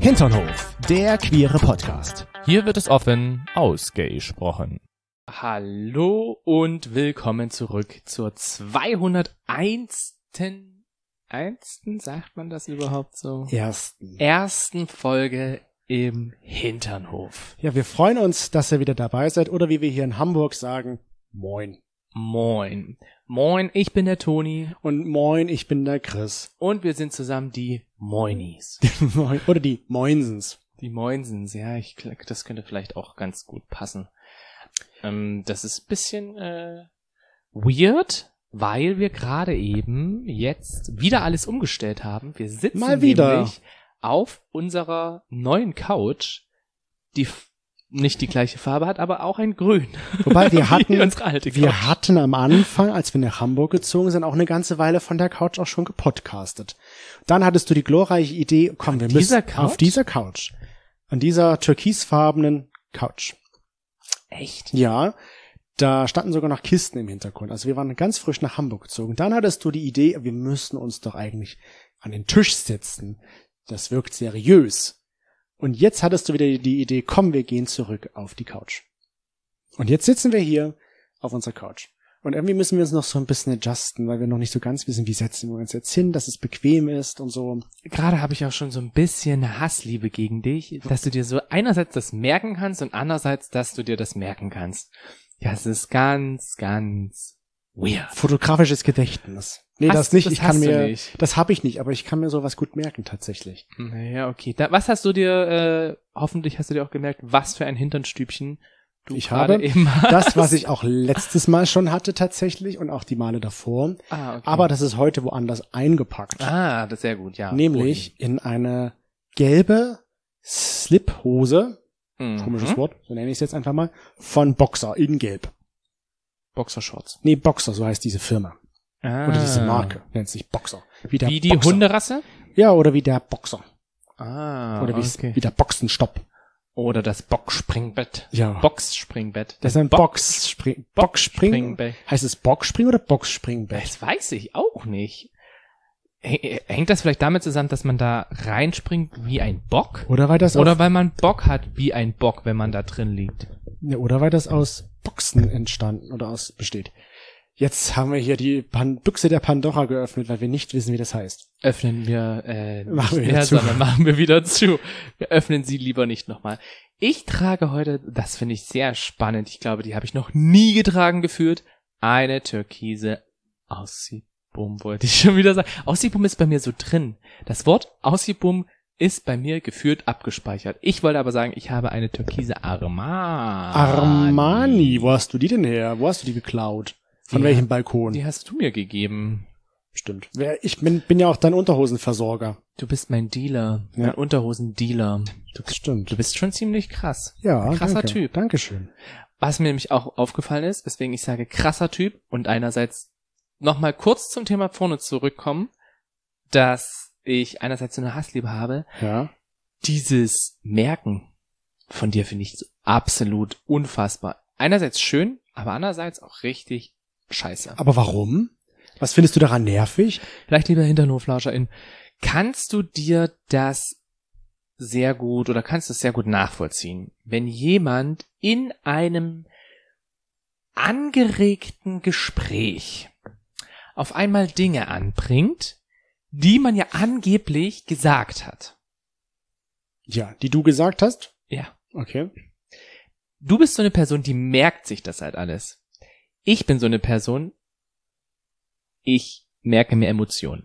Hinternhof, der queere Podcast. Hier wird es offen ausgesprochen. Hallo und willkommen zurück zur 201. Sagt man das überhaupt so? Ersten Folge im Hinternhof. Ja, wir freuen uns, dass ihr wieder dabei seid oder wie wir hier in Hamburg sagen, moin. Moin. Moin, ich bin der Toni. Und moin, ich bin der Chris. Und wir sind zusammen die Moinis. Oder die Moinsens. Die Moinsens, ja, das könnte vielleicht auch ganz gut passen. Das ist ein bisschen weird, weil wir gerade eben jetzt wieder alles umgestellt haben. Wir sitzen mal wieder nämlich auf unserer neuen Couch, die nicht die gleiche Farbe hat, aber auch ein Grün. Wobei wir wir hatten am Anfang, als wir nach Hamburg gezogen sind, auch eine ganze Weile von der Couch auch schon gepodcastet. Dann hattest du die glorreiche Idee, komm, wir müssen auf dieser Couch, an dieser türkisfarbenen Couch. Echt? Ja, da standen sogar noch Kisten im Hintergrund. Also wir waren ganz frisch nach Hamburg gezogen. Dann hattest du die Idee, wir müssen uns doch eigentlich an den Tisch setzen. Das wirkt seriös. Und jetzt hattest du wieder die Idee, komm, wir gehen zurück auf die Couch. Und jetzt sitzen wir hier auf unserer Couch. Und irgendwie müssen wir uns noch so ein bisschen adjusten, weil wir noch nicht so ganz wissen, wie setzen wir uns jetzt hin, dass es bequem ist und so. Gerade habe ich auch schon so ein bisschen Hassliebe gegen dich, dass du dir so einerseits das merken kannst und andererseits, dass du dir das merken kannst. Ja, es ist ganz, ganz weird. Fotografisches Gedächtnis. Nee, das nicht. Das habe ich nicht, aber ich kann mir sowas gut merken, tatsächlich. Naja, okay. Was hast du dir, hoffentlich hast du dir auch gemerkt, was für ein Hinternstübchen du ich gerade habe eben hast. Das, was ich auch letztes Mal schon hatte tatsächlich und auch die Male davor. Okay. Aber das ist heute woanders eingepackt. Das ist sehr gut, ja. Nämlich in eine gelbe Sliphose, komisches Wort, so nenne ich es jetzt einfach mal, von Boxer in gelb. Boxershorts. Nee, Boxer, so heißt diese Firma. Oder diese Marke, nennt sich Boxer. Wie die Boxer. Hunderasse? Ja, oder wie der Boxer. Oder wie der Boxenstopp. Oder das Boxspringbett. Ja. Boxspringbett. Das ist ein Boxspringbett. Heißt es Boxspring oder Boxspringbett? Das weiß ich auch nicht. Hängt das vielleicht damit zusammen, dass man da reinspringt wie ein Bock? Oder weil man Bock hat wie ein Bock, wenn man da drin liegt? Ja, oder weil das aus Boxen entstanden oder besteht. Jetzt haben wir hier die Büchse der Pandora geöffnet, weil wir nicht wissen, wie das heißt. Öffnen wir sondern machen wir wieder zu. Wir öffnen sie lieber nicht nochmal. Ich trage heute, das finde ich sehr spannend, ich glaube, die habe ich noch nie getragen gefühlt, eine türkise Aussibum, wollte ich schon wieder sagen. Aussibum ist bei mir so drin. Das Wort Aussibum ist bei mir gefühlt abgespeichert. Ich wollte aber sagen, ich habe eine türkise Armani. Armani? Wo hast du die denn her? Wo hast du die geklaut? Von welchem Balkon? Die hast du mir gegeben. Stimmt. Ich bin ja auch dein Unterhosenversorger. Du bist mein Dealer. Ja. Mein Unterhosendealer. Stimmt. Du bist schon ziemlich krass. Ja, krasser Typ. Dankeschön. Was mir nämlich auch aufgefallen ist, weswegen ich sage krasser Typ und einerseits nochmal kurz zum Thema vorne zurückkommen, dass ich einerseits so eine Hassliebe habe. Ja. Dieses Merken von dir finde ich so absolut unfassbar. Einerseits schön, aber andererseits auch richtig scheiße. Aber warum? Was findest du daran nervig? Vielleicht, lieber HinternhoflauscherInnen, kannst du dir das sehr gut oder kannst du es sehr gut nachvollziehen, wenn jemand in einem angeregten Gespräch auf einmal Dinge anbringt, die man ja angeblich gesagt hat? Ja, die du gesagt hast? Ja. Okay. Du bist so eine Person, die merkt sich das halt alles. Ich bin so eine Person, ich merke mir Emotionen.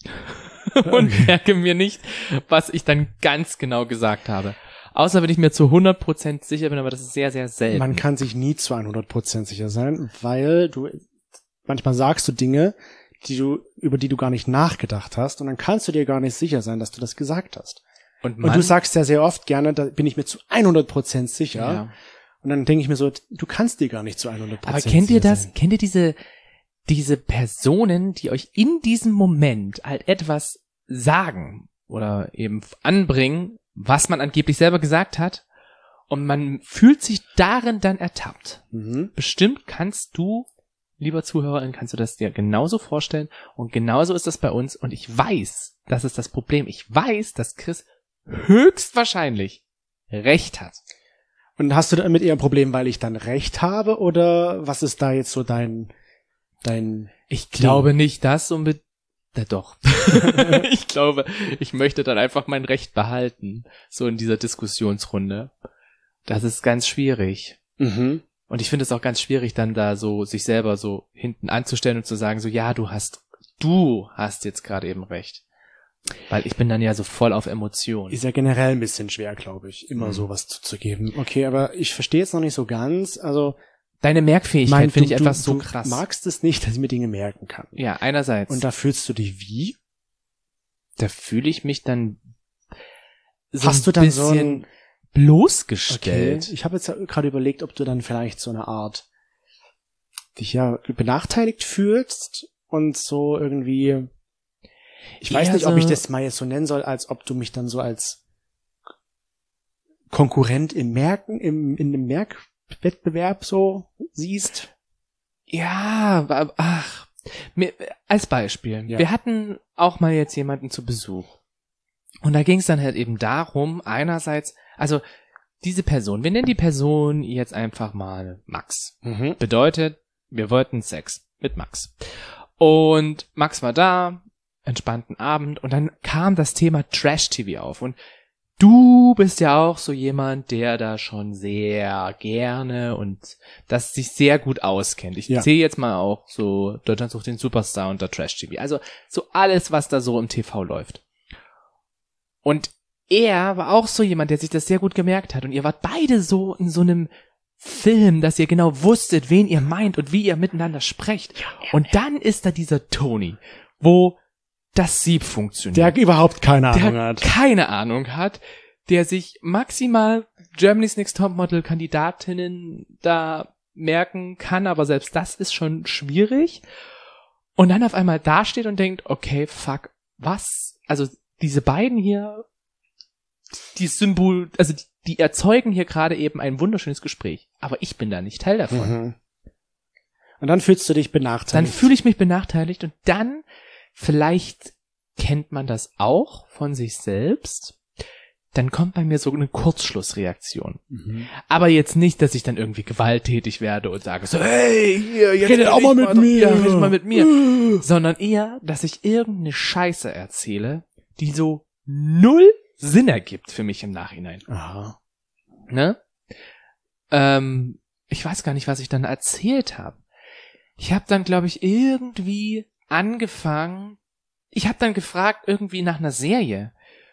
Und merke mir nicht, was ich dann ganz genau gesagt habe. Außer wenn ich mir zu 100% sicher bin, aber das ist sehr, sehr selten. Man kann sich nie zu 100% sicher sein, weil manchmal sagst du Dinge, über die du gar nicht nachgedacht hast, und dann kannst du dir gar nicht sicher sein, dass du das gesagt hast. Und du sagst ja sehr oft gerne, da bin ich mir zu 100% sicher. Ja. Und dann denke ich mir so, du kannst dir gar nicht zu 100% sicher sein. Aber kennt ihr das? Kennt ihr diese Personen, die euch in diesem Moment halt etwas sagen oder eben anbringen, was man angeblich selber gesagt hat, und man fühlt sich darin dann ertappt? Mhm. Bestimmt kannst du, lieber Zuhörerin, kannst du das dir genauso vorstellen, und genauso ist das bei uns, und ich weiß, das ist das Problem. Ich weiß, dass Chris höchstwahrscheinlich recht hat. Und hast du damit eher ein Problem, weil ich dann recht habe, oder was ist da jetzt so dein Ich glaube nicht, dass unbedingt. Doch. Ich glaube, ich möchte dann einfach mein Recht behalten, so in dieser Diskussionsrunde. Das ist ganz schwierig. Mhm. Und ich finde es auch ganz schwierig, dann da so sich selber so hinten anzustellen und zu sagen, so, ja, du hast jetzt gerade eben recht. Weil ich bin dann ja so voll auf Emotionen. Ist ja generell ein bisschen schwer, glaube ich, immer sowas zuzugeben. Okay, aber ich verstehe jetzt noch nicht so ganz, also deine Merkfähigkeit finde ich etwas so du krass. Magst es nicht, dass ich mir Dinge merken kann. Ja, einerseits. Und da fühlst du dich wie? Da fühle ich mich dann so Hast du dann so ein bloßgestellt. Okay. Ich habe jetzt gerade überlegt, ob du dann vielleicht so eine Art dich ja benachteiligt fühlst und so irgendwie, ich weiß nicht, ob ich das mal jetzt so nennen soll, als ob du mich dann so als Konkurrent in dem Merkwettbewerb so siehst. Ja, als Beispiel. Ja. Wir hatten auch mal jetzt jemanden zu Besuch. Und da ging es dann halt eben darum, einerseits, also diese Person, wir nennen die Person jetzt einfach mal Max. Mhm. Bedeutet, wir wollten Sex mit Max. Und Max war da, entspannten Abend, und dann kam das Thema Trash-TV auf. Und du bist ja auch so jemand, der da schon sehr gerne und das sich sehr gut auskennt. Ich zähle jetzt mal auch so Deutschland sucht den Superstar unter Trash-TV. Also so alles, was da so im TV läuft. Und er war auch so jemand, der sich das sehr gut gemerkt hat. Und ihr wart beide so in so einem Film, dass ihr genau wusstet, wen ihr meint und wie ihr miteinander sprecht. Und dann ist da dieser Tony, wo das Sieb funktioniert. Der überhaupt keine Ahnung hat. Keine Ahnung hat, der sich maximal Germany's Next Topmodel Kandidatinnen da merken kann, aber selbst das ist schon schwierig. Und dann auf einmal dasteht und denkt, okay, fuck, was? Also diese beiden hier, die erzeugen hier gerade eben ein wunderschönes Gespräch. Aber ich bin da nicht Teil davon. Mhm. Und dann fühlst du dich benachteiligt. Dann fühle ich mich benachteiligt und dann, vielleicht kennt man das auch von sich selbst, dann kommt bei mir so eine Kurzschlussreaktion. Mhm. Aber jetzt nicht, dass ich dann irgendwie gewalttätig werde und sage so, hey, hier, jetzt redet auch mal mit mir. Ja, redet mal mit mir. Sondern eher, dass ich irgendeine Scheiße erzähle, die so null Sinn ergibt für mich im Nachhinein. Aha. Ne? Ich weiß gar nicht, was ich dann erzählt habe. Ich habe dann, glaube ich, irgendwie angefangen. Ich habe dann gefragt, irgendwie nach einer Serie,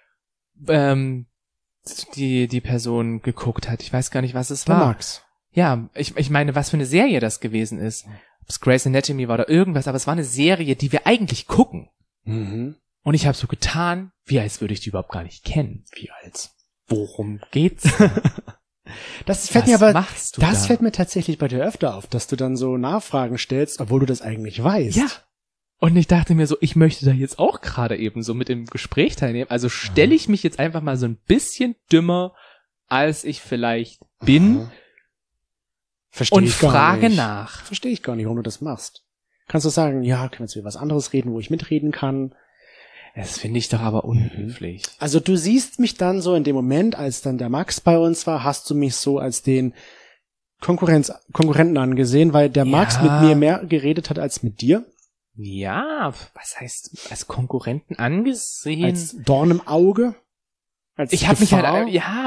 die Person geguckt hat. Ich weiß gar nicht, was es war. Max. Ja, ich meine, was für eine Serie das gewesen ist. Ob es Grey's Anatomy war oder irgendwas, aber es war eine Serie, die wir eigentlich gucken. Mhm. Und ich habe so getan, wie als würde ich die überhaupt gar nicht kennen. Wie als? Worum geht's? Das fällt mir aber, machst du das da? fällt mir tatsächlich bei dir öfter auf, dass du dann so Nachfragen stellst, obwohl du das eigentlich weißt. Ja. Und ich dachte mir so, ich möchte da jetzt auch gerade eben so mit dem Gespräch teilnehmen. Also stelle ich mich jetzt einfach mal so ein bisschen dümmer, als ich vielleicht bin. Verstehe und ich gar frage nicht. nach. Verstehe ich gar nicht, warum du das machst. Kannst du sagen, ja, können wir jetzt über was anderes reden, wo ich mitreden kann? Das finde ich doch aber unhöflich. Also du siehst mich dann so in dem Moment, als dann der Max bei uns war, hast du mich so als den Konkurrenten angesehen, weil der Max mit mir mehr geredet hat als mit dir. Ja, was heißt als Konkurrenten angesehen? Als Dorn im Auge? Als ich habe mich Gefahr?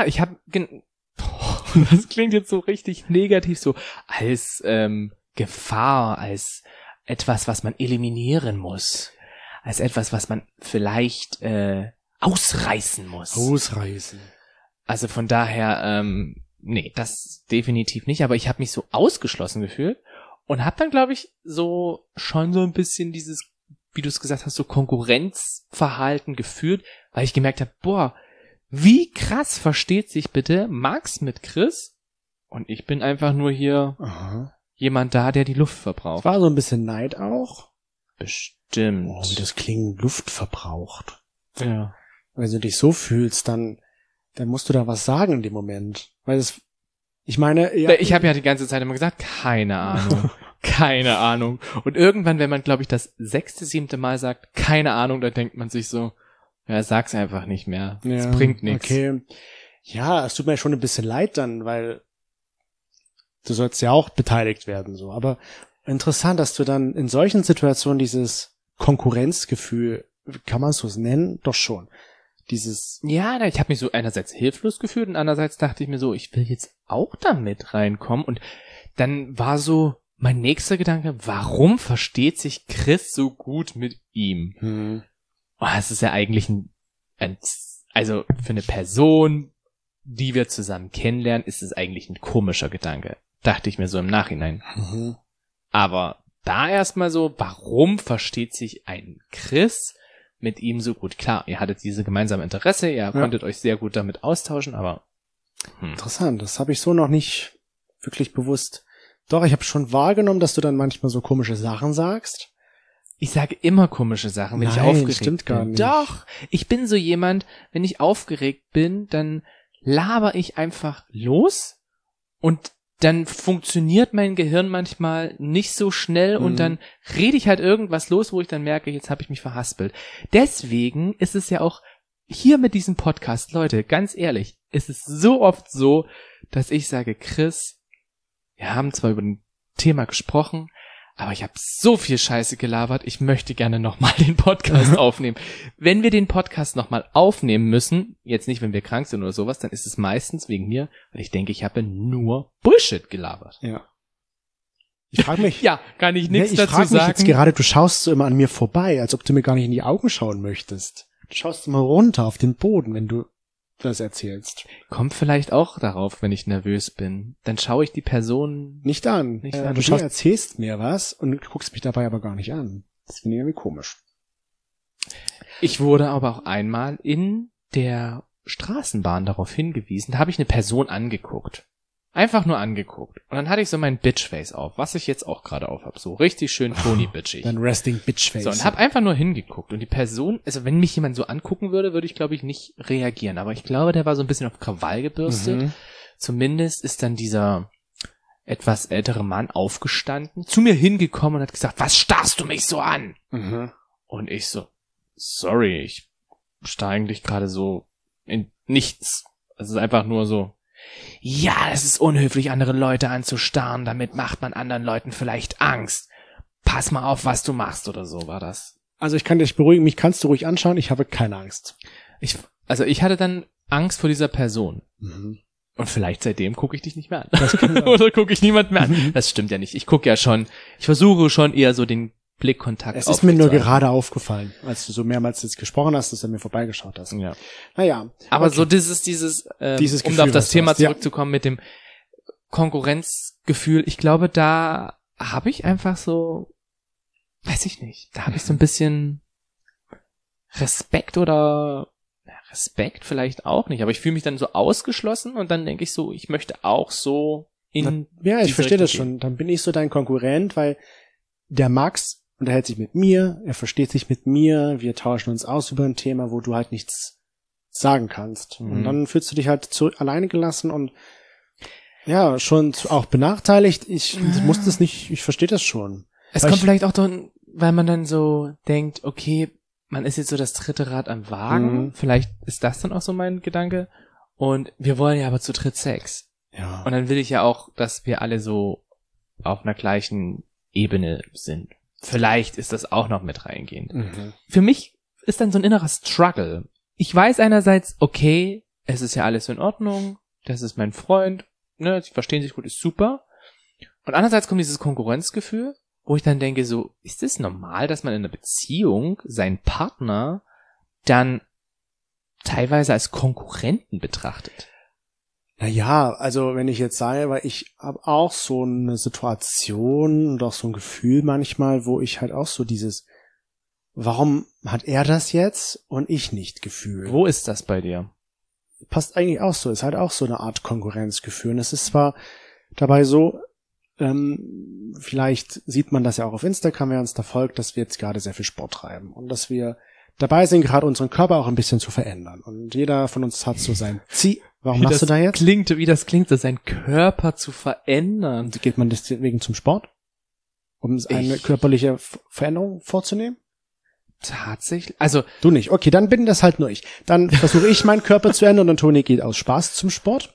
das klingt jetzt so richtig negativ, so als Gefahr, als etwas, was man eliminieren muss, als etwas, was man vielleicht ausreißen muss. Ausreißen. Also von daher, nee, das definitiv nicht, aber ich habe mich so ausgeschlossen gefühlt und habe dann, glaube ich, so schon so ein bisschen dieses, wie du es gesagt hast, so Konkurrenzverhalten geführt, weil ich gemerkt habe, boah, wie krass versteht sich bitte Max mit Chris und ich bin einfach nur hier jemand da, der die Luft verbraucht. War so ein bisschen Neid auch. Bestimmt. Oh, wie das Klingen Luft verbraucht. Ja. Wenn du dich so fühlst, dann musst du da was sagen in dem Moment. Weil ich meine, ja. Ich habe ja die ganze Zeit immer gesagt, keine Ahnung. Keine Ahnung. Und irgendwann, wenn man, glaube ich, das 6., 7. Mal sagt, keine Ahnung, dann denkt man sich so, Ja, sag's einfach nicht mehr. Ja, Es bringt nichts. Okay. Ja, es tut mir schon ein bisschen leid dann, weil du sollst ja auch beteiligt werden, so. Aber interessant, dass du dann in solchen Situationen dieses Konkurrenzgefühl, kann man es so nennen? Doch schon. Dieses, Ja, ich habe mich so einerseits hilflos gefühlt und andererseits dachte ich mir so, ich will jetzt auch da mit reinkommen. Und dann war so mein nächster Gedanke, warum versteht sich Chris so gut mit ihm? Oh, das ist ja eigentlich also für eine Person, die wir zusammen kennenlernen, ist es eigentlich ein komischer Gedanke. Dachte ich mir so im Nachhinein. Aber da erstmal so, warum versteht sich ein Chris mit ihm so gut? Klar, ihr hattet diese gemeinsame Interesse, ihr konntet euch sehr gut damit austauschen, aber Interessant, das habe ich so noch nicht wirklich bewusst. Doch, ich habe schon wahrgenommen, dass du dann manchmal so komische Sachen sagst. ich sage immer komische Sachen, wenn ich Nein, aufgeregt stimmt bin. gar nicht. Doch, ich bin so jemand, wenn ich aufgeregt bin, dann laber ich einfach los und dann funktioniert mein Gehirn manchmal nicht so schnell und dann rede ich halt irgendwas los, wo ich dann merke, jetzt habe ich mich verhaspelt. Deswegen ist es ja auch hier mit diesem Podcast, Leute, ganz ehrlich, ist es so oft so, dass ich sage, Chris, wir haben zwar über ein Thema gesprochen, aber ich habe so viel Scheiße gelabert, ich möchte gerne nochmal den Podcast aufnehmen. Wenn wir den Podcast nochmal aufnehmen müssen, jetzt nicht, wenn wir krank sind oder sowas, dann ist es meistens wegen mir, weil ich denke, ich habe nur Bullshit gelabert. Ja. Ich frage mich, Ja, kann ich nichts ich dazu frage mich sagen. jetzt gerade, du schaust so immer an mir vorbei, als ob du mir gar nicht in die Augen schauen möchtest. Du schaust immer runter auf den Boden, wenn du das erzählst. Kommt vielleicht auch darauf, wenn ich nervös bin. Dann schaue ich die Person. Nicht an. Nicht an. Du erzählst mir was und guckst mich dabei aber gar nicht an. Das finde ich irgendwie komisch. Ich wurde aber auch einmal in der Straßenbahn darauf hingewiesen. Da habe ich eine Person angeguckt. Einfach nur angeguckt. Und dann hatte ich so mein Bitchface auf, was ich jetzt auch gerade auf habe. So richtig schön Tony-bitchig. Dein Resting Bitchface. So, und habe einfach nur hingeguckt. Und die Person, also wenn mich jemand so angucken würde, würde ich, glaube ich, nicht reagieren. Aber ich glaube, der war so ein bisschen auf Krawall gebürstet. Zumindest ist dann dieser etwas ältere Mann aufgestanden, zu mir hingekommen und hat gesagt, was starrst du mich so an? Und ich so, sorry, ich starr eigentlich gerade so in nichts. Es ist einfach nur so, ja, es ist unhöflich, andere Leute anzustarren, damit macht man anderen Leuten vielleicht Angst. Pass mal auf, was du machst oder so war das. Also ich kann dich beruhigen, mich kannst du ruhig anschauen, ich habe keine Angst. Ich hatte dann Angst vor dieser Person. Und vielleicht seitdem gucke ich dich nicht mehr an. Das kann sein. Oder gucke ich niemand mehr an. Das stimmt ja nicht. Ich versuche schon eher so den Blickkontakt Es ist mir nur aufrechtzuerhalten. gerade aufgefallen, als du so mehrmals jetzt gesprochen hast, dass du an mir vorbeigeschaut hast. Ja. Naja. Aber okay. so dieses Dieses um Gefühl, auf das was du Thema hast, ja. zurückzukommen mit dem Konkurrenzgefühl, ich glaube, da habe ich einfach so, weiß ich nicht, da habe ich so ein bisschen Respekt oder Respekt vielleicht auch nicht, aber ich fühle mich dann so ausgeschlossen und dann denke ich so, ich möchte auch so in Ja, ich diese verstehe das Richtung schon. Dann bin ich so dein Konkurrent, weil der Max unterhält sich mit mir, er versteht sich mit mir, wir tauschen uns aus über ein Thema, wo du halt nichts sagen kannst. Und dann fühlst du dich halt alleine gelassen und ja, schon auch benachteiligt. Ich muss das nicht, ich verstehe das schon. Es Weil kommt ich- vielleicht auch dann, weil man dann so denkt, okay, man ist jetzt so das dritte Rad am Wagen. Vielleicht ist das dann auch so mein Gedanke. Und wir wollen ja aber zu dritt Sex. Ja. Und dann will ich ja auch, dass wir alle so auf einer gleichen Ebene sind. Vielleicht ist das auch noch mit reingehend. Für mich ist dann so ein innerer Struggle. Ich weiß einerseits, okay, es ist ja alles in Ordnung, das ist mein Freund, ne, sie verstehen sich gut, ist super. Und andererseits kommt dieses Konkurrenzgefühl, wo ich dann denke so, ist es normal, dass man in einer Beziehung seinen Partner dann teilweise als Konkurrenten betrachtet? Naja, also wenn ich jetzt sage, weil ich habe auch so eine Situation und auch so ein Gefühl manchmal, wo ich halt auch so dieses, warum hat er das jetzt und ich nicht Gefühl? Wo ist das bei dir? Passt eigentlich auch so, ist halt auch so eine Art Konkurrenzgefühl. Und es ist zwar dabei so, vielleicht sieht man das ja auch auf Instagram, wer uns da folgt, dass wir jetzt gerade sehr viel Sport treiben und dass wir dabei sind, gerade unseren Körper auch ein bisschen zu verändern. Und jeder von uns hat so sein Ziel. Warum machst du da jetzt? Wie das klingt, so seinen Körper zu verändern. Und geht man deswegen zum Sport? Um eine körperliche Veränderung vorzunehmen? tatsächlich, also Du nicht. Okay, dann bin das halt nur ich. Dann versuche ich meinen Körper zu ändern und Toni geht aus Spaß zum Sport.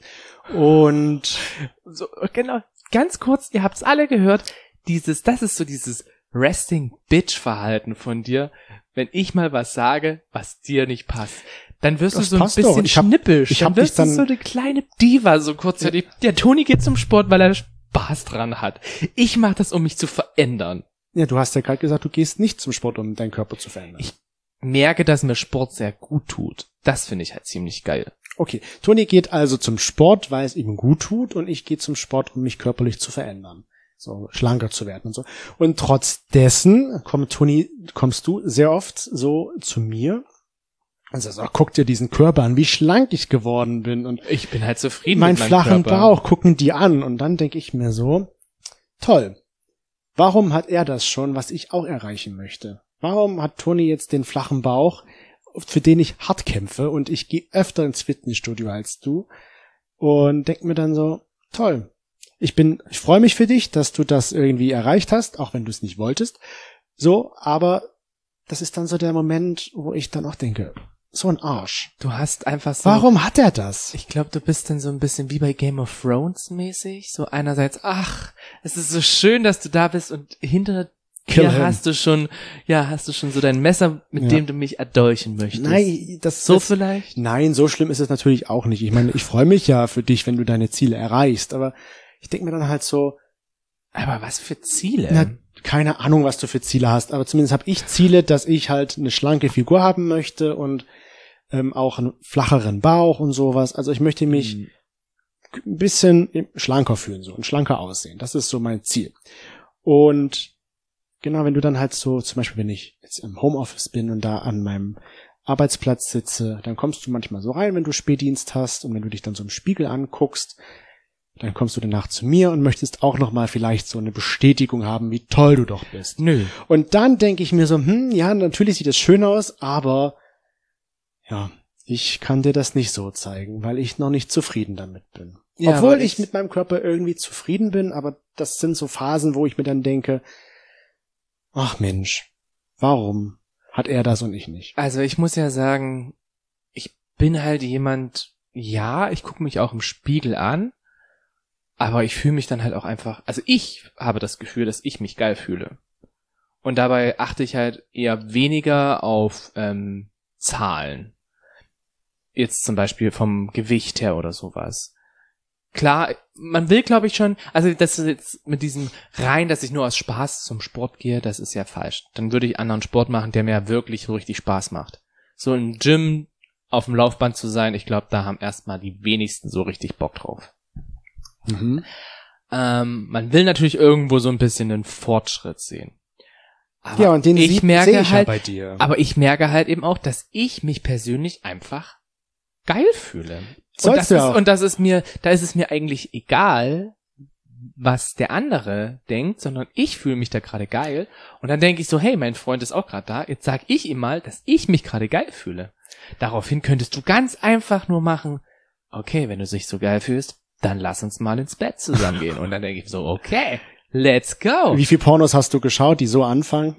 Und so, genau, ganz kurz, ihr habt's alle gehört, das ist so dieses Resting-Bitch-Verhalten von dir, wenn ich mal was sage, was dir nicht passt. Dann wirst Das du so ein passt doch. bisschen Ich hab schnippisch. Dann dich wirst du so eine kleine Diva, so kurzzeitig. Der Toni geht zum Sport, weil er Spaß dran hat. Ich mache das, um mich zu verändern. ja, du hast ja gerade gesagt, du gehst nicht zum Sport, um deinen Körper zu verändern. Ich merke, dass mir Sport sehr gut tut. Das finde ich halt ziemlich geil. Okay, Toni geht also zum Sport, weil es ihm gut tut, und ich gehe zum Sport, um mich körperlich zu verändern. So schlanker zu werden und so. Und trotz dessen kommst du sehr oft so zu mir und sagst, ach, guck dir diesen Körper an, wie schlank ich geworden bin. Und Ich bin halt zufrieden meinen mit meinem flachen Körper. Bauch gucken die an. Und dann denke ich mir so, toll, warum hat er das schon, was ich auch erreichen möchte? Warum hat Toni jetzt den flachen Bauch, für den ich hart kämpfe, und ich gehe öfter ins Fitnessstudio als du, und denke mir dann so, toll. Ich freue mich für dich, dass du das irgendwie erreicht hast, auch wenn du es nicht wolltest. So, aber das ist dann so der Moment, wo ich dann auch denke, so ein Arsch. Du hast einfach so... Warum hat er das? Ich glaube, du bist dann so ein bisschen wie bei Game of Thrones mäßig. So einerseits, ach, es ist so schön, dass du da bist, und hinter Kill dir him. hast du schon so dein Messer, mit Ja. dem du mich erdolchen möchtest. Nein, So vielleicht? Nein, so schlimm ist es natürlich auch nicht. Ich meine, ich freue mich ja für dich, wenn du deine Ziele erreichst, aber ich denke mir dann halt so, Aber was für Ziele? na, keine Ahnung, was du für Ziele hast, aber zumindest habe ich Ziele, dass ich halt eine schlanke Figur haben möchte und auch einen flacheren Bauch und sowas. Also ich möchte mich ein bisschen schlanker fühlen, so, und schlanker aussehen. Das ist so mein Ziel. Und genau, wenn du dann halt so, zum Beispiel, wenn ich jetzt im Homeoffice bin und da an meinem Arbeitsplatz sitze, dann kommst du manchmal so rein, wenn du Spätdienst hast, und wenn du dich dann so im Spiegel anguckst, dann kommst du danach zu mir und möchtest auch nochmal vielleicht so eine Bestätigung haben, wie toll du doch bist. Nö. Und dann denke ich mir so, ja, natürlich sieht es schön aus, aber ja, ich kann dir das nicht so zeigen, weil ich noch nicht zufrieden damit bin. Ja, Obwohl aber ich mit meinem Körper irgendwie zufrieden bin, aber das sind so Phasen, wo ich mir dann denke, ach Mensch, warum hat er das und ich nicht? Also ich muss ja sagen, ich bin halt jemand, ja, ich gucke mich auch im Spiegel an, aber ich fühle mich dann halt auch einfach, also ich habe das Gefühl, dass ich mich geil fühle. Und dabei achte ich halt eher weniger auf Zahlen. Jetzt zum Beispiel vom Gewicht her oder sowas. Klar, man will, glaube ich, schon, also das ist jetzt mit diesem rein, dass ich nur aus Spaß zum Sport gehe, das ist ja falsch. Dann würde ich anderen Sport machen, der mir wirklich so richtig Spaß macht. So im Gym auf dem Laufband zu sein, ich glaube, da haben erstmal die wenigsten so richtig Bock drauf. Mhm. Man will natürlich irgendwo so ein bisschen einen Fortschritt sehen. Aber Ja, und den ich sehe merke ich halt, ja bei dir. aber ich merke halt eben auch, dass ich mich persönlich einfach geil fühle. Sollst du auch. Und da ist es mir eigentlich egal, was der andere denkt, sondern ich fühle mich da gerade geil. Und dann denke ich so, hey, mein Freund ist auch gerade da, jetzt sag ich ihm mal, dass ich mich gerade geil fühle. Daraufhin könntest du ganz einfach nur machen, okay, wenn du dich so geil fühlst, dann lass uns mal ins Bett zusammengehen. Und dann denke ich so, okay, let's go. Wie viele Pornos hast du geschaut, die so anfangen?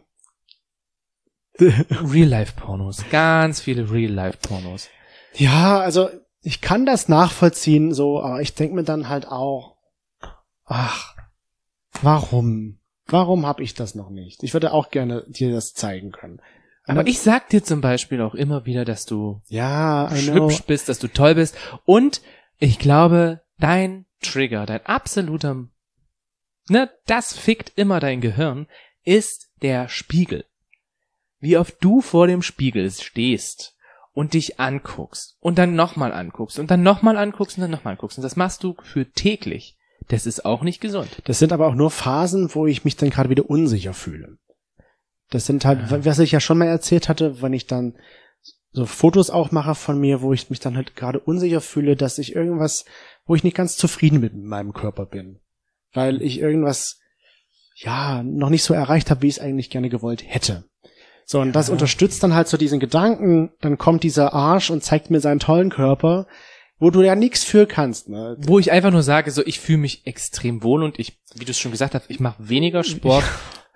Real-Life-Pornos, ganz viele Real-Life-Pornos. Ja, also ich kann das nachvollziehen, so, aber ich denke mir dann halt auch, ach, warum? Warum habe ich das noch nicht? Ich würde auch gerne dir das zeigen können. Aber ich sag dir zum Beispiel auch immer wieder, dass du Ja, I know. hübsch bist, dass du toll bist. Und ich glaube, dein Trigger, dein absoluter, das fickt immer dein Gehirn, ist der Spiegel. Wie oft du vor dem Spiegel stehst und dich anguckst und dann nochmal anguckst und dann nochmal anguckst und dann nochmal anguckst. Und das machst du für täglich. Das ist auch nicht gesund. Das sind aber auch nur Phasen, wo ich mich dann gerade wieder unsicher fühle. Das sind halt, was ich ja schon mal erzählt hatte, wenn ich dann so Fotos auch mache von mir, wo ich mich dann halt gerade unsicher fühle, dass ich irgendwas, wo ich nicht ganz zufrieden mit meinem Körper bin. Weil ich irgendwas, ja, noch nicht so erreicht habe, wie ich es eigentlich gerne gewollt hätte. So, und das unterstützt dann halt so diesen Gedanken, dann kommt dieser Arsch und zeigt mir seinen tollen Körper, wo du ja nichts für kannst, ne? Wo ich einfach nur sage, so ich fühle mich extrem wohl und ich, wie du es schon gesagt hast, ich mache weniger Sport,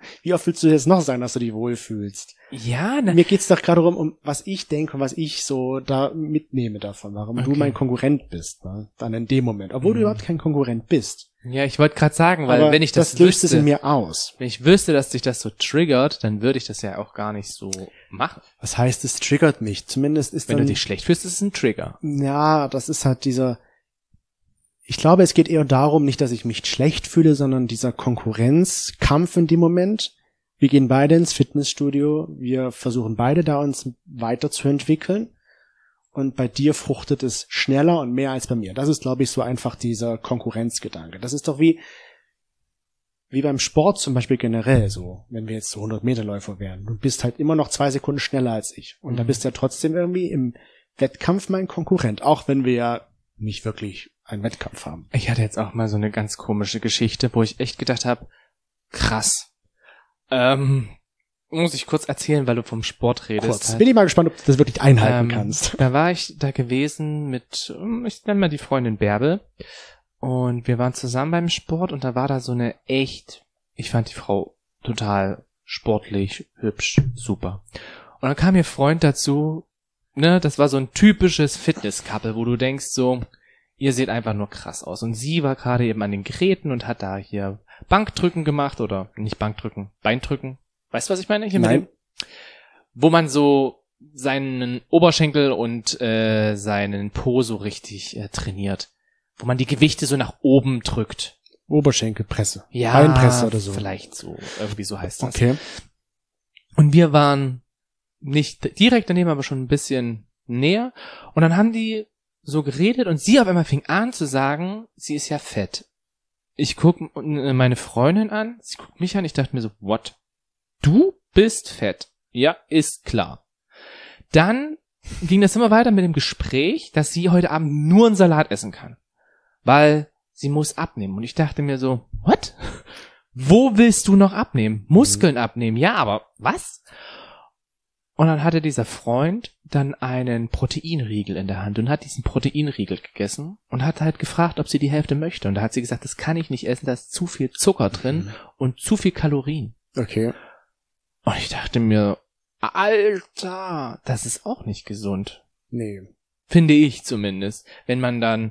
Wie oft willst du jetzt noch sagen, dass du dich wohlfühlst? Ja, Mir geht's doch gerade um was ich denke und was ich so da mitnehme davon, warum du mein Konkurrent bist, ne? Dann in dem Moment, obwohl du überhaupt kein Konkurrent bist. Ja, ich wollte gerade sagen, weil Aber wenn ich das löst wüsste, es in mir aus. wenn ich wüsste, dass dich das so triggert, dann würde ich das ja auch gar nicht so machen. Was heißt, es triggert mich? Zumindest ist Wenn dann, du dich schlecht fühlst, ist es ein Trigger. ja, das ist halt ich glaube, es geht eher darum, nicht, dass ich mich schlecht fühle, sondern dieser Konkurrenzkampf in dem Moment. Wir gehen beide ins Fitnessstudio, wir versuchen beide da uns weiterzuentwickeln und bei dir fruchtet es schneller und mehr als bei mir. Das ist, glaube ich, so einfach dieser Konkurrenzgedanke. Das ist doch wie beim Sport zum Beispiel generell so, wenn wir jetzt so 100-Meter-Läufer wären. Du bist halt immer noch 2 Sekunden schneller als ich und da bist du ja trotzdem irgendwie im Wettkampf mein Konkurrent, auch wenn wir ja nicht wirklich einen Wettkampf haben. Ich hatte jetzt auch mal so eine ganz komische Geschichte, wo ich echt gedacht habe, krass. Muss ich kurz erzählen, weil du vom Sport redest. Kurz. Bin ich mal gespannt, ob du das wirklich einhalten kannst. Da war ich da gewesen mit, ich nenne mal die Freundin Bärbel. Und wir waren zusammen beim Sport und da war da so eine ich fand die Frau total sportlich, hübsch, super. Und dann kam ihr Freund dazu, ne, das war so ein typisches Fitness-Couple, wo du denkst so, ihr seht einfach nur krass aus. Und sie war gerade eben an den Geräten und hat da hier Bankdrücken gemacht oder nicht Bankdrücken, Beindrücken. Weißt du, was ich meine? Hier Nein. Wo man so seinen Oberschenkel und seinen Po so richtig trainiert. Wo man die Gewichte so nach oben drückt. Oberschenkelpresse. Ja, Beinpresse oder so. Vielleicht so. Irgendwie so heißt das. Okay. Und wir waren nicht direkt daneben, aber schon ein bisschen näher. Und dann haben die so geredet und sie auf einmal fing an zu sagen, sie ist ja fett. Ich guck meine Freundin an, sie guckt mich an, ich dachte mir so, what? Du bist fett? Ja, ist klar. Dann ging das immer weiter mit dem Gespräch, dass sie heute Abend nur einen Salat essen kann. Weil sie muss abnehmen. Und ich dachte mir so, what? Wo willst du noch abnehmen? Muskeln abnehmen? Ja, aber was? Und dann hatte dieser Freund dann einen Proteinriegel in der Hand und hat diesen Proteinriegel gegessen und hat halt gefragt, ob sie die Hälfte möchte. Und da hat sie gesagt, das kann ich nicht essen, da ist zu viel Zucker drin und zu viel Kalorien. Okay. Und ich dachte mir, Alter, das ist auch nicht gesund. Nee. Finde ich zumindest. Wenn man dann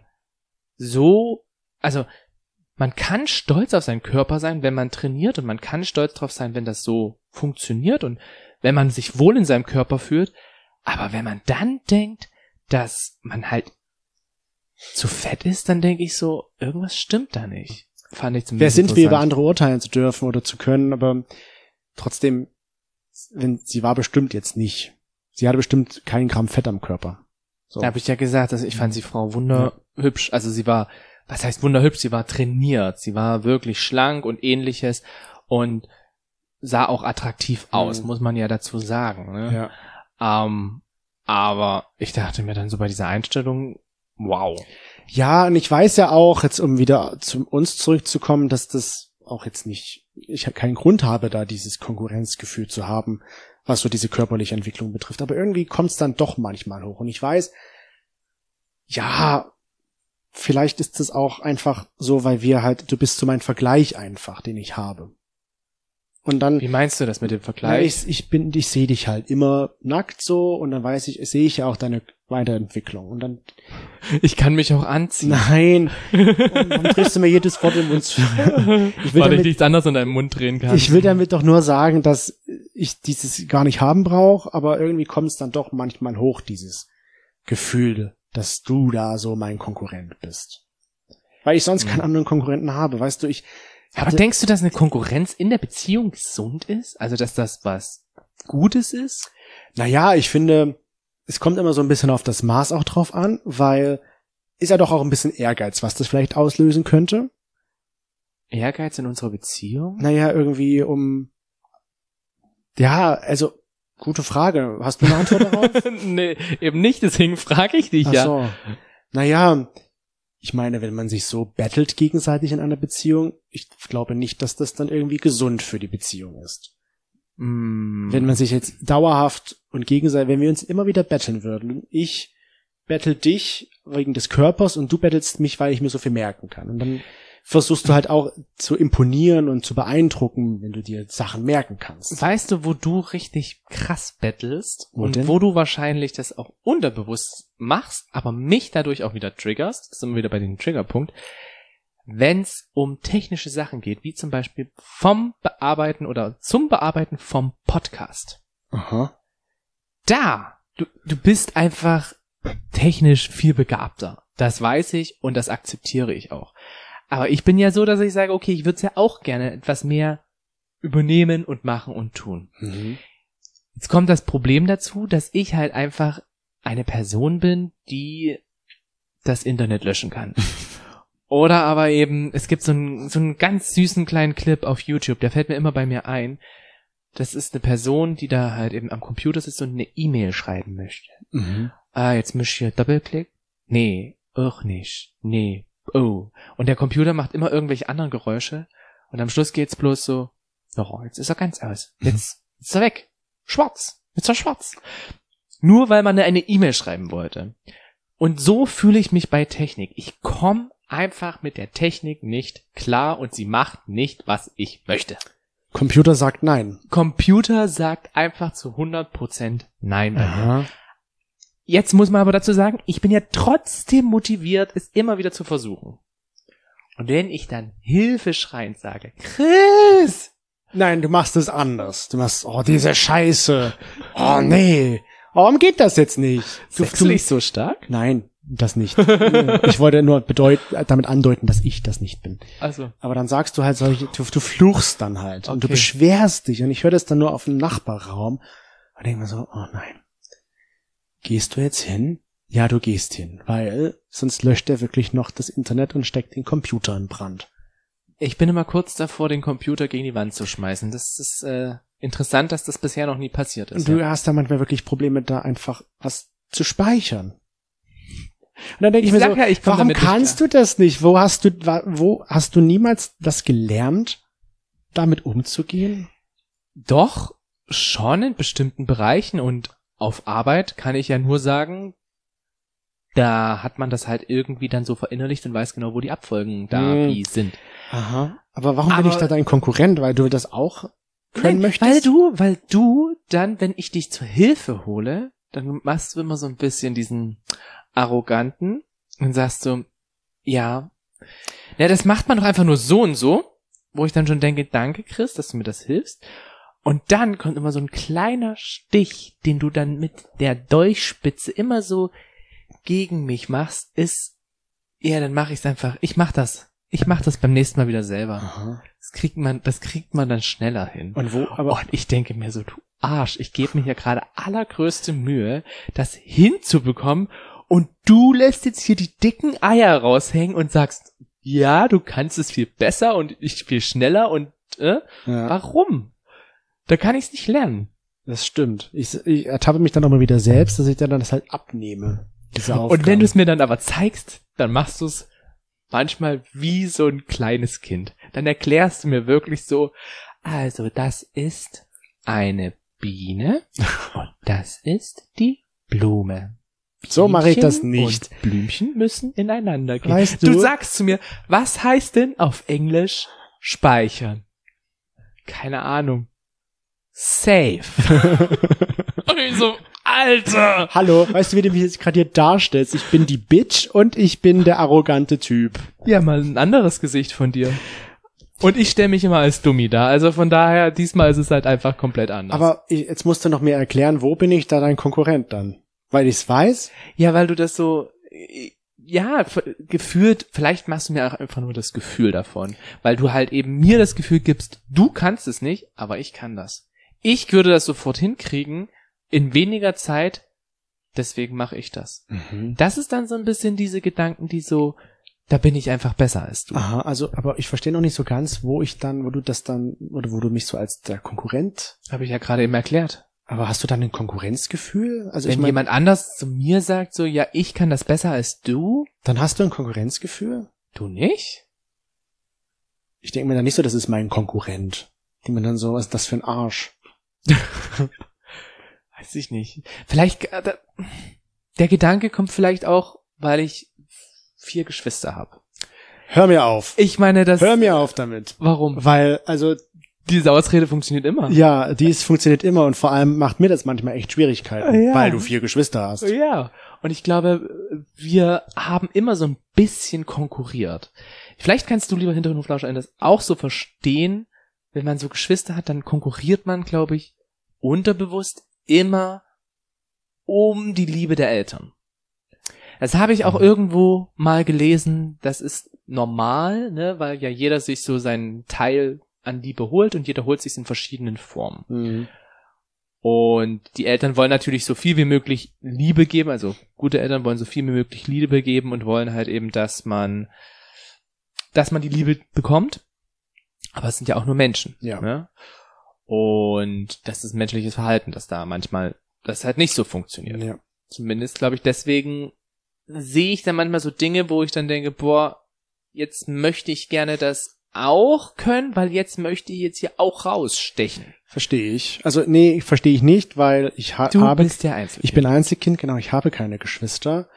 also man kann stolz auf seinen Körper sein, wenn man trainiert und man kann stolz drauf sein, wenn das so funktioniert und wenn man sich wohl in seinem Körper fühlt, aber wenn man dann denkt, dass man halt zu fett ist, dann denke ich so, irgendwas stimmt da nicht. Fand ich zumindest. Wer sind wir, interessant. über andere urteilen zu dürfen oder zu können, aber trotzdem, sie war bestimmt jetzt nicht. Sie hatte bestimmt keinen Gramm Fett am Körper. So. Da habe ich ja gesagt, dass ich fand die Frau wunderhübsch. Also sie war, was heißt wunderhübsch? Sie war trainiert. Sie war wirklich schlank und ähnliches und sah auch attraktiv aus, muss man ja dazu sagen. Ne? Ja. Aber ich dachte mir dann so bei dieser Einstellung, wow. Ja, und ich weiß ja auch, jetzt um wieder zu uns zurückzukommen, dass das auch jetzt nicht, ich keinen Grund habe, da dieses Konkurrenzgefühl zu haben, was so diese körperliche Entwicklung betrifft. Aber irgendwie kommt es dann doch manchmal hoch. Und ich weiß, ja, vielleicht ist es auch einfach so, weil du bist so mein Vergleich einfach, den ich habe. Und dann. Wie meinst du das mit dem Vergleich? Ja, ich sehe dich halt immer nackt so und dann sehe ich ja auch deine Weiterentwicklung. Und dann. Ich kann mich auch anziehen. Nein. Warum drehst du mir jedes Wort im Mund zu? Weil ich nichts anderes in deinem Mund drehen kann. Ich will damit doch nur sagen, dass ich dieses gar nicht haben brauche, aber irgendwie kommt es dann doch manchmal hoch, dieses Gefühl, dass du da so mein Konkurrent bist. Weil ich sonst keinen anderen Konkurrenten habe, weißt du, aber denkst du, dass eine Konkurrenz in der Beziehung gesund ist? Also, dass das was Gutes ist? Naja, ich finde, es kommt immer so ein bisschen auf das Maß auch drauf an, weil ist ja doch auch ein bisschen Ehrgeiz, was das vielleicht auslösen könnte. Ehrgeiz in unserer Beziehung? Naja, irgendwie also, gute Frage. Hast du eine Antwort darauf? Nee, eben nicht, deswegen frage ich dich. Ach so. Ja. Naja, ich meine, wenn man sich so battelt gegenseitig in einer Beziehung, ich glaube nicht, dass das dann irgendwie gesund für die Beziehung ist. Wenn man sich jetzt dauerhaft und gegenseitig, wenn wir uns immer wieder betteln würden, ich bettel dich wegen des Körpers und du bettelst mich, weil ich mir so viel merken kann. Und dann versuchst du halt auch zu imponieren und zu beeindrucken, wenn du dir Sachen merken kannst. Weißt du, wo du richtig krass bettelst Wo und denn? wo du wahrscheinlich das auch unterbewusst machst, aber mich dadurch auch wieder triggerst, das sind wir wieder bei dem Triggerpunkt, wenn es um technische Sachen geht, wie zum Beispiel vom Bearbeiten oder zum Bearbeiten vom Podcast. Aha. Du bist einfach technisch viel begabter. Das weiß ich und das akzeptiere ich auch. Aber ich bin ja so, dass ich sage, okay, ich würde es ja auch gerne etwas mehr übernehmen und machen und tun. Mhm. Jetzt kommt das Problem dazu, dass ich halt einfach eine Person bin, die das Internet löschen kann. Oder aber eben, es gibt so einen ganz süßen kleinen Clip auf YouTube, der fällt mir immer bei mir ein. Das ist eine Person, die da halt eben am Computer sitzt und eine E-Mail schreiben möchte. Mhm. Jetzt misch hier Doppelklick. Nee, auch nicht. Nee, oh. Und der Computer macht immer irgendwelche anderen Geräusche. Und am Schluss geht's bloß so, oh, jetzt ist er ganz aus. Jetzt ist er weg. Schwarz. Jetzt ist er schwarz. Nur weil man eine E-Mail schreiben wollte. Und so fühle ich mich bei Technik. Ich komme einfach mit der Technik nicht klar und sie macht nicht, was ich möchte. Computer sagt nein. Computer sagt einfach zu 100% nein bei mir. Aha. Jetzt muss man aber dazu sagen, ich bin ja trotzdem motiviert, es immer wieder zu versuchen. Und wenn ich dann hilfeschreiend sage, Chris! Nein, du machst es anders. Du machst, oh, diese Scheiße. Oh, nee. Warum geht das jetzt nicht? Sexel ich so stark? Nein, das nicht. Ich wollte nur damit andeuten, dass ich das nicht bin. Also. Aber dann sagst du halt du fluchst dann halt. Und du Okay. beschwerst dich. Und ich höre das dann nur auf dem Nachbarraum. Und denke mir so, oh nein. Gehst du jetzt hin? Ja, du gehst hin. Weil sonst löscht er wirklich noch das Internet und steckt den Computer in Brand. Ich bin immer kurz davor, den Computer gegen die Wand zu schmeißen. Das ist interessant, dass das bisher noch nie passiert ist. Und du hast da manchmal wirklich Probleme, da einfach was zu speichern. Und dann denke ich mir sag so, ja, ich komm warum damit nicht kannst du das nicht? Wo hast du niemals das gelernt, damit umzugehen? Doch, schon in bestimmten Bereichen und auf Arbeit kann ich ja nur sagen, da hat man das halt irgendwie dann so verinnerlicht und weiß genau, wo die Abfolgen da wie sind. Aha. Aber warum bin Aber- ich da dein Konkurrent? Weil du das auch können Nein, möchtest? weil du dann, wenn ich dich zur Hilfe hole, dann machst du immer so ein bisschen diesen arroganten und sagst so, ja, das macht man doch einfach nur so und so, wo ich dann schon denke, danke Chris, dass du mir das hilfst. Und dann kommt immer so ein kleiner Stich, den du dann mit der Dolchspitze immer so gegen mich machst, ist, ja, dann mache ich es einfach, ich mach das beim nächsten Mal wieder selber. Aha. Das kriegt man dann schneller hin. Und wo, aber, Und ich denke mir so, du Arsch, ich gebe mir hier gerade allergrößte Mühe, das hinzubekommen und du lässt jetzt hier die dicken Eier raushängen und sagst, ja, du kannst es viel besser und ich viel schneller und ja, warum? Da kann ich es nicht lernen. das stimmt. Ich ertappe mich dann auch mal wieder selbst, dass ich dann das halt abnehme. Diese Aufgaben. Und wenn du es mir dann aber zeigst, dann machst du es manchmal wie so ein kleines Kind. Dann erklärst du mir wirklich so, also das ist eine Biene und das ist die Blume. So mache ich das Bienchen nicht. Und Blümchen müssen ineinander gehen. Weißt Du du- sagst zu mir, was heißt denn auf Englisch speichern? Keine Ahnung. Save. Und ich so, Alter! Hallo, weißt du, wie du mich jetzt gerade hier darstellst? Ich bin die Bitch und ich bin der arrogante Typ. Ja, mal ein anderes Gesicht von dir. Und ich stelle mich immer als Dummi da. Also von daher, diesmal ist es halt einfach komplett anders. Aber jetzt musst du noch mehr erklären, wo bin ich da dein Konkurrent dann? Weil ich's weiß? ja, weil du das so, ja, gefühlt, vielleicht machst du mir auch einfach nur das Gefühl davon. Weil du halt eben mir das Gefühl gibst, du kannst es nicht, aber ich kann das. Ich würde das sofort hinkriegen, in weniger Zeit, deswegen mache ich das. Das ist dann so ein bisschen diese Gedanken, die so, da bin ich einfach besser als du. Aha, also, aber ich verstehe noch nicht so ganz, wo du das dann, oder wo du mich so als der Konkurrent, Habe ich ja gerade eben erklärt. aber hast du dann ein Konkurrenzgefühl? Also Wenn jemand anders zu mir sagt so, ja, ich kann das besser als du, dann hast du ein Konkurrenzgefühl? du nicht? Ich denke mir dann nicht so, das ist mein Konkurrent. Ich denke mir dann so, was ist das für ein Arsch? Weiß ich nicht. Vielleicht, der Gedanke kommt vielleicht auch, weil ich 4 Geschwister habe. Hör mir auf. Ich meine, Hör mir auf damit. Warum? Weil, also, Diese Ausrede funktioniert immer. ja, funktioniert immer und vor allem macht mir das manchmal echt Schwierigkeiten, Ja. weil du 4 Geschwister hast. Ja. Und ich glaube, wir haben immer so ein bisschen konkurriert. Vielleicht kannst du, lieber Hintergrundlauscher, das auch so verstehen, wenn man so Geschwister hat, dann konkurriert man, glaube ich, unterbewusst immer um die Liebe der Eltern. Das habe ich auch irgendwo mal gelesen, das ist normal, ne, weil ja jeder sich so seinen Teil an Liebe holt und jeder holt sich in verschiedenen Formen. Mhm. Und die Eltern wollen natürlich so viel wie möglich Liebe geben, also gute Eltern wollen so viel wie möglich Liebe geben und wollen halt eben, dass man die Liebe bekommt. Aber es sind ja auch nur Menschen. Ja. Ne? Und das ist menschliches Verhalten, dass da manchmal das halt nicht so funktioniert. Ja. Zumindest, glaube ich, deswegen sehe ich dann manchmal so Dinge, wo ich dann denke, boah, jetzt möchte ich gerne das auch können, weil jetzt möchte ich jetzt hier auch rausstechen. Verstehe ich. Also, nee, verstehe ich nicht, weil ich Du bist ja Einzelkind. Ich bin Einzelkind, genau, ich habe keine Geschwister.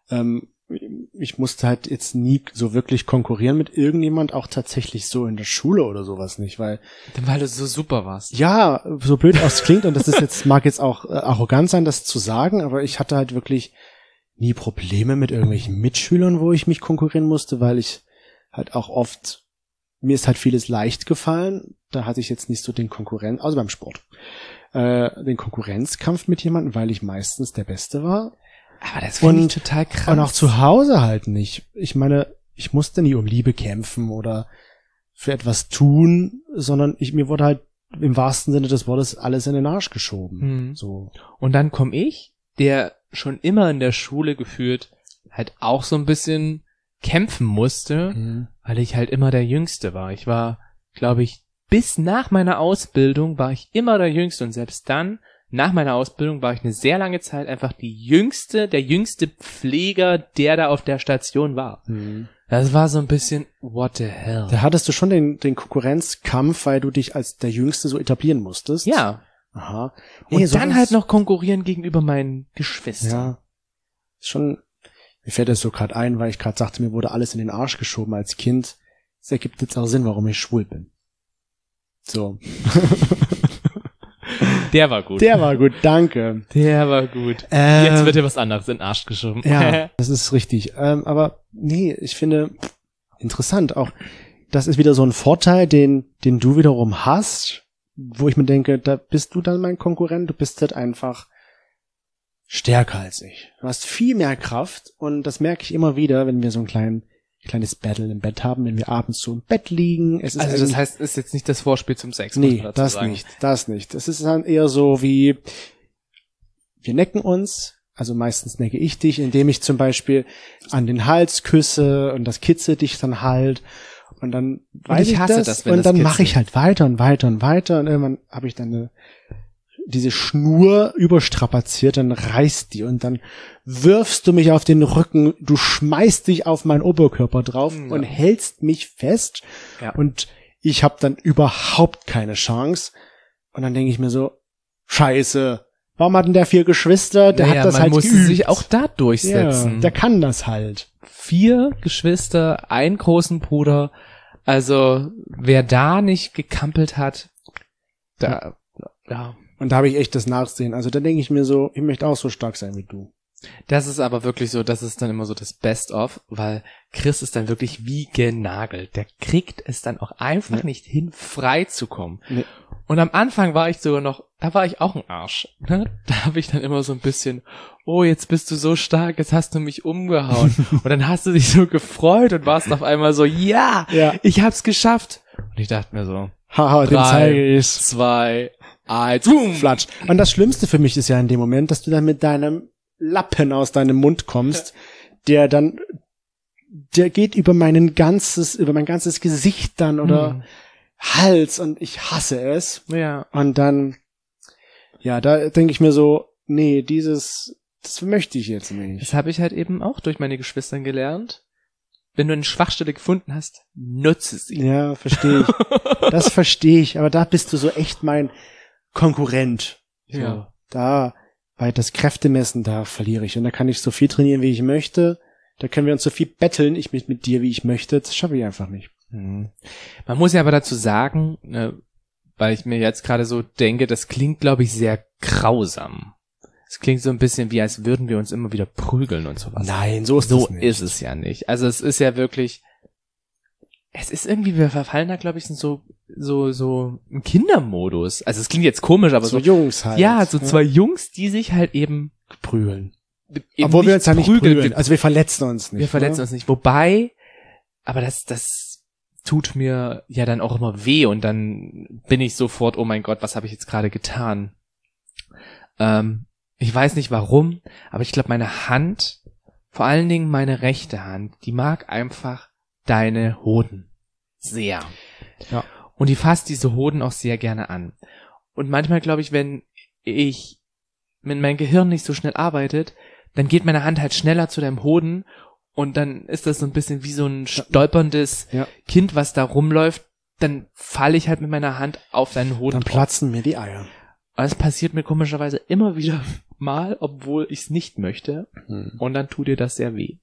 Ich musste halt jetzt nie so wirklich konkurrieren mit irgendjemand, auch tatsächlich so in der Schule oder sowas nicht, weil du so super warst. ja, so blöd aus klingt und das ist jetzt, mag jetzt auch arrogant sein, das zu sagen, aber ich hatte halt wirklich nie Probleme mit irgendwelchen Mitschülern, wo ich mich konkurrieren musste, weil ich halt auch oft, mir ist halt vieles leicht gefallen, da hatte ich jetzt nicht so den also beim Sport, den Konkurrenzkampf mit jemandem, weil ich meistens der Beste war. Aber das finde ich total krass. Und auch zu Hause halt nicht. Ich meine, ich musste nie um Liebe kämpfen oder für etwas tun, sondern mir wurde halt im wahrsten Sinne des Wortes alles in den Arsch geschoben. Mhm. So. Und dann komme ich, der schon immer in der Schule gefühlt halt auch so ein bisschen kämpfen musste, weil ich halt immer der Jüngste war. Ich war, glaube ich, bis nach meiner Ausbildung war ich immer der Jüngste und selbst dann, nach meiner Ausbildung, war ich eine sehr lange Zeit einfach der jüngste Pfleger, der da auf der Station war. Mhm. Das war so ein bisschen, what the hell. Da hattest du schon den Konkurrenzkampf, weil du dich als der Jüngste so etablieren musstest. Ja. Aha. Und dann halt noch konkurrieren gegenüber meinen Geschwistern. Ja. Schon, mir fällt das so gerade ein, weil ich gerade sagte, mir wurde alles in den Arsch geschoben als Kind. Das ergibt jetzt auch Sinn, warum ich schwul bin. So. Der war gut. Der war gut, danke. Der war gut. Jetzt wird dir was anderes in den Arsch geschoben. Ja, das ist richtig. Aber nee, ich finde interessant. Auch das ist wieder so ein Vorteil, den du wiederum hast, wo ich mir denke, da bist du dann mein Konkurrent. Du bist halt einfach stärker als ich. Du hast viel mehr Kraft und das merke ich immer wieder, wenn wir so ein kleines Battle im Bett haben, wenn wir abends so im Bett liegen. Es ist also das heißt, ist jetzt nicht das Vorspiel zum Sex. Nee, das nicht. Es ist dann eher so wie, wir necken uns, also meistens necke ich dich, indem ich zum Beispiel an den Hals küsse und das kitzelt dich dann halt und dann weiß ich das und dann mache ich halt weiter und weiter und weiter und irgendwann habe ich dann diese Schnur überstrapaziert, dann reißt die und dann wirfst du mich auf den Rücken, du schmeißt dich auf meinen Oberkörper drauf und hältst mich fest und ich habe dann überhaupt keine Chance und dann denke ich mir so, scheiße, warum hat denn der 4 Geschwister, der hat das halt geübt. Man musste sich auch da durchsetzen. Ja, der kann das halt. 4 Geschwister, einen großen Bruder, also wer da nicht gekampelt hat, ja. Und da habe ich echt das Nachsehen. Also da denke ich mir so, ich möchte auch so stark sein wie du. Das ist aber wirklich so, das ist dann immer so das Best-of, weil Chris ist dann wirklich wie genagelt. Der kriegt es dann auch einfach nicht hin, frei zu kommen. Nee. Und am Anfang war ich sogar noch, da war ich auch ein Arsch. Ne? Da habe ich dann immer so ein bisschen, oh, jetzt bist du so stark, jetzt hast du mich umgehauen. Und dann hast du dich so gefreut und warst auf einmal so, ja, ich hab's geschafft. Und ich dachte mir so, haha, den zeige ich. 2, 1, boom, flatsch. Und das Schlimmste für mich ist ja in dem Moment, dass du dann mit deinem Lappen aus deinem Mund kommst, der geht über mein ganzes Gesicht dann oder Hals und ich hasse es. Ja. Und dann, ja, da denke ich mir so, nee, das möchte ich jetzt nicht. Das habe ich halt eben auch durch meine Geschwister gelernt. Wenn du eine Schwachstelle gefunden hast, nutze sie. Ja, verstehe ich. Das verstehe ich, aber da bist du so echt mein Konkurrent. Ja. So, da, bei das Kräftemessen, da verliere ich. Und da kann ich so viel trainieren, wie ich möchte. Da können wir uns so viel betteln, ich mit dir, wie ich möchte. Das schaffe ich einfach nicht. Man muss ja aber dazu sagen, weil ich mir jetzt gerade so denke, das klingt, glaube ich, sehr grausam. Es klingt so ein bisschen wie, als würden wir uns immer wieder prügeln und sowas. Nein, so ist so es nicht. ist es ja nicht. Also es ist ja wirklich, es ist irgendwie, wir verfallen da, glaube ich, in so ein Kindermodus. Also es klingt jetzt komisch, aber so Jungs halt. Ja, so zwei Jungs, die sich halt eben prügeln. Obwohl wir uns ja nicht prügeln. Also wir verletzen uns nicht. Wir verletzen uns nicht. Wobei, aber das tut mir ja dann auch immer weh und dann bin ich sofort, oh mein Gott, was habe ich jetzt gerade getan? Ich weiß nicht warum, aber ich glaube, meine Hand, vor allen Dingen meine rechte Hand, die mag einfach deine Hoden sehr. Ja. Und die fasst diese Hoden auch sehr gerne an. Und manchmal glaube ich, wenn mein Gehirn nicht so schnell arbeitet, dann geht meine Hand halt schneller zu deinem Hoden und dann ist das so ein bisschen wie so ein stolperndes Kind, was da rumläuft. Dann falle ich halt mit meiner Hand auf deinen Hoden. Dann platzen mir die Eier. Aber es passiert mir komischerweise immer wieder mal, obwohl ich es nicht möchte. Und dann tut dir das sehr weh.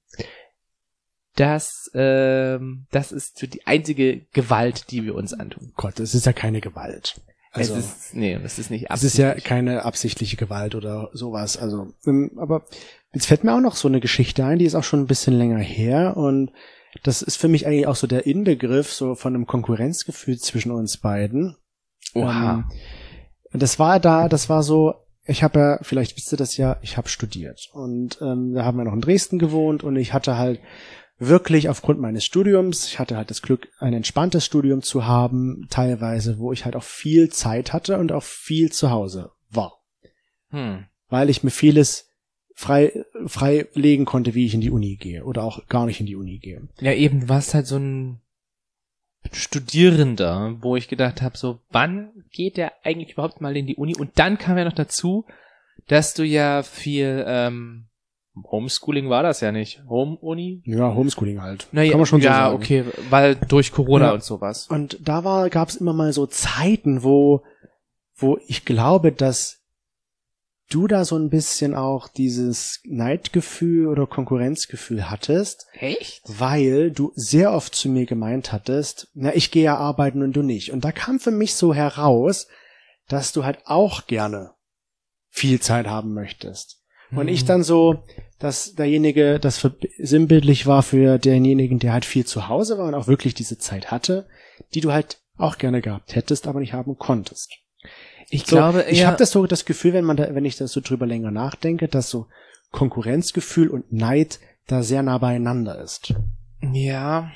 Das ist so die einzige Gewalt, die wir uns antun. Gott, es ist ja keine Gewalt. Also, es ist nicht absichtlich. Es ist ja keine absichtliche Gewalt oder sowas. Also, aber jetzt fällt mir auch noch so eine Geschichte ein, die ist auch schon ein bisschen länger her und das ist für mich eigentlich auch so der Inbegriff so von einem Konkurrenzgefühl zwischen uns beiden. Oha. Das war so, ich habe ja, vielleicht wisst ihr das ja, ich habe studiert und da haben wir noch in Dresden gewohnt und ich hatte halt wirklich aufgrund meines Studiums, ich hatte halt das Glück, ein entspanntes Studium zu haben, teilweise, wo ich halt auch viel Zeit hatte und auch viel zu Hause war. Weil ich mir vieles frei legen konnte, wie ich in die Uni gehe oder auch gar nicht in die Uni gehe. Ja, eben, du warst halt so ein Studierender, wo ich gedacht habe, so, wann geht der eigentlich überhaupt mal in die Uni? Und dann kam ja noch dazu, dass du ja viel, Homeschooling war das ja nicht. Home-Uni? Ja, Homeschooling halt. Naja, kann man schon so sagen. Ja, okay, weil durch Corona und sowas. Und da gab's immer mal so Zeiten, wo ich glaube, dass du da so ein bisschen auch dieses Neidgefühl oder Konkurrenzgefühl hattest. Echt? Weil du sehr oft zu mir gemeint hattest, na, ich gehe ja arbeiten und du nicht. Und da kam für mich so heraus, dass du halt auch gerne viel Zeit haben möchtest. Und ich dann so, dass derjenige, das sinnbildlich war für denjenigen, der halt viel zu Hause war und auch wirklich diese Zeit hatte, die du halt auch gerne gehabt hättest, aber nicht haben konntest. Ich glaube, ich habe das Gefühl, wenn ich das so drüber länger nachdenke, dass so Konkurrenzgefühl und Neid da sehr nah beieinander ist. Ja.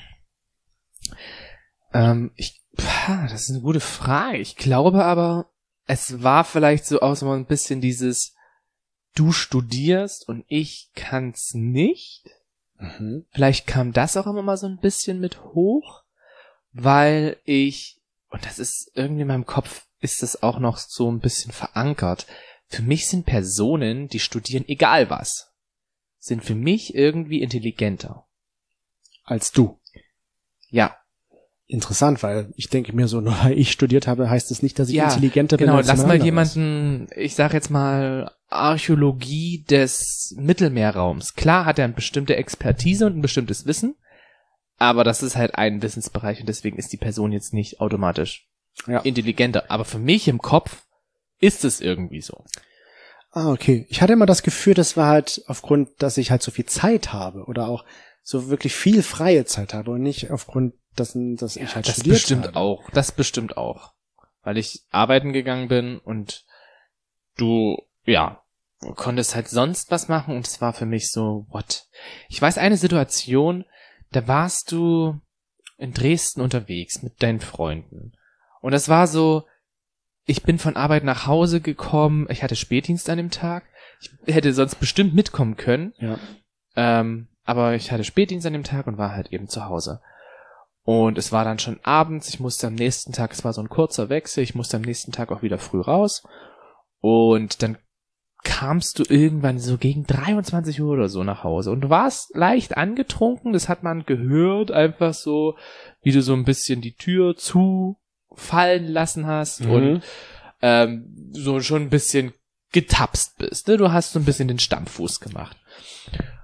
Das ist eine gute Frage. Ich glaube aber, es war vielleicht so auch so ein bisschen dieses, du studierst und ich kann's nicht. Vielleicht kam das auch immer mal so ein bisschen mit hoch, weil und das ist irgendwie in meinem Kopf, ist das auch noch so ein bisschen verankert. Für mich sind Personen, die studieren, egal was, sind für mich irgendwie intelligenter. Als du. Ja. Interessant, weil ich denke mir so, nur weil ich studiert habe, heißt es nicht, dass ich intelligenter bin. Genau, als lass mal jemanden, ich sag jetzt mal, Archäologie des Mittelmeerraums. Klar hat er eine bestimmte Expertise und ein bestimmtes Wissen, aber das ist halt ein Wissensbereich und deswegen ist die Person jetzt nicht automatisch intelligenter. Aber für mich im Kopf ist es irgendwie so. Ah, okay. Ich hatte immer das Gefühl, das war halt aufgrund, dass ich halt so viel Zeit habe oder auch so wirklich viel freie Zeit habe und nicht aufgrund dessen, dass ich halt studiert habe. Das bestimmt auch. Weil ich arbeiten gegangen bin und du konntest halt sonst was machen und es war für mich so, what? Ich weiß eine Situation, da warst du in Dresden unterwegs mit deinen Freunden. Und das war so, ich bin von Arbeit nach Hause gekommen, ich hatte Spätdienst an dem Tag, ich hätte sonst bestimmt mitkommen können, aber ich hatte Spätdienst an dem Tag und war halt eben zu Hause. Und es war dann schon abends, ich musste am nächsten Tag, es war so ein kurzer Wechsel, ich musste am nächsten Tag auch wieder früh raus und dann kamst du irgendwann so gegen 23 Uhr oder so nach Hause und du warst leicht angetrunken, das hat man gehört, einfach so, wie du so ein bisschen die Tür zufallen lassen hast und so schon ein bisschen getapst bist, ne? Du hast so ein bisschen den Stammfuß gemacht.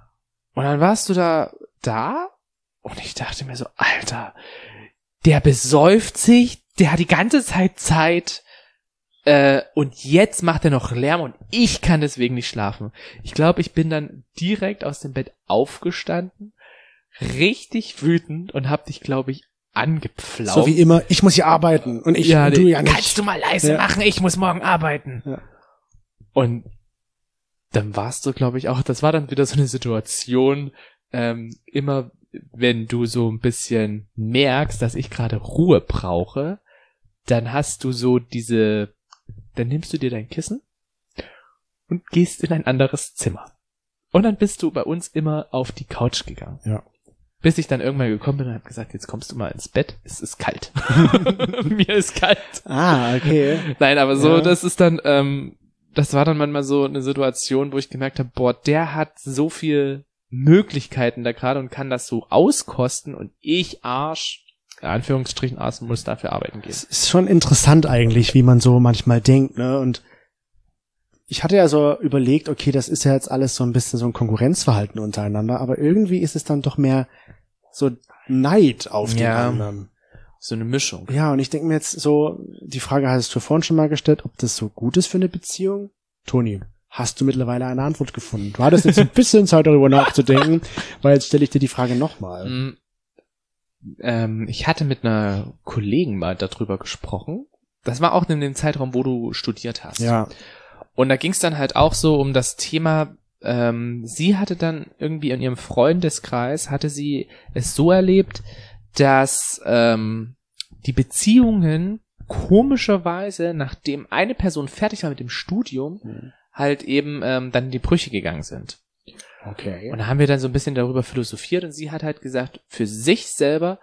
Und dann warst du da und ich dachte mir so, Alter, der besäuft sich, der hat die ganze Zeit und jetzt macht er noch Lärm und ich kann deswegen nicht schlafen. Ich glaube, ich bin dann direkt aus dem Bett aufgestanden, richtig wütend und hab dich, glaube ich, angepflaumt. So wie immer, ich muss hier arbeiten und ich und du ja nicht. Kannst du mal leise machen, ich muss morgen arbeiten. Ja. Und dann warst du, glaube ich, auch, das war dann wieder so eine Situation, immer wenn du so ein bisschen merkst, dass ich gerade Ruhe brauche, dann hast du so dann nimmst du dir dein Kissen und gehst in ein anderes Zimmer. Und dann bist du bei uns immer auf die Couch gegangen. Ja. Bis ich dann irgendwann gekommen bin und habe gesagt, jetzt kommst du mal ins Bett, es ist kalt. Mir ist kalt. Ah, okay. Nein, aber so, Ja. das ist dann, das war dann manchmal so eine Situation, wo ich gemerkt habe, boah, der hat so viel Möglichkeiten da gerade und kann das so auskosten und ich Arsch, in Anführungsstrichen Arsch, muss dafür arbeiten gehen. Es ist schon interessant eigentlich, wie man so manchmal denkt, ne? Und ich hatte ja so überlegt, okay, das ist ja jetzt alles so ein bisschen so ein Konkurrenzverhalten untereinander, aber irgendwie ist es dann doch mehr so Neid auf den Ja. anderen. So eine Mischung. Ja, und ich denke mir jetzt so, die Frage hast du vorhin schon mal gestellt, ob das so gut ist für eine Beziehung? Toni, hast du mittlerweile eine Antwort gefunden? Du hattest jetzt ein bisschen Zeit darüber nachzudenken, weil jetzt stelle ich dir die Frage nochmal. Ich hatte mit einer Kollegin mal darüber gesprochen. Das war auch in dem Zeitraum, wo du studiert hast. Ja. Und da ging es dann halt auch so um das Thema, sie hatte dann irgendwie in ihrem Freundeskreis, hatte sie es so erlebt, dass die Beziehungen komischerweise, nachdem eine Person fertig war mit dem Studium, halt eben dann in die Brüche gegangen sind. Okay. Und da haben wir dann so ein bisschen darüber philosophiert und sie hat halt gesagt, für sich selber,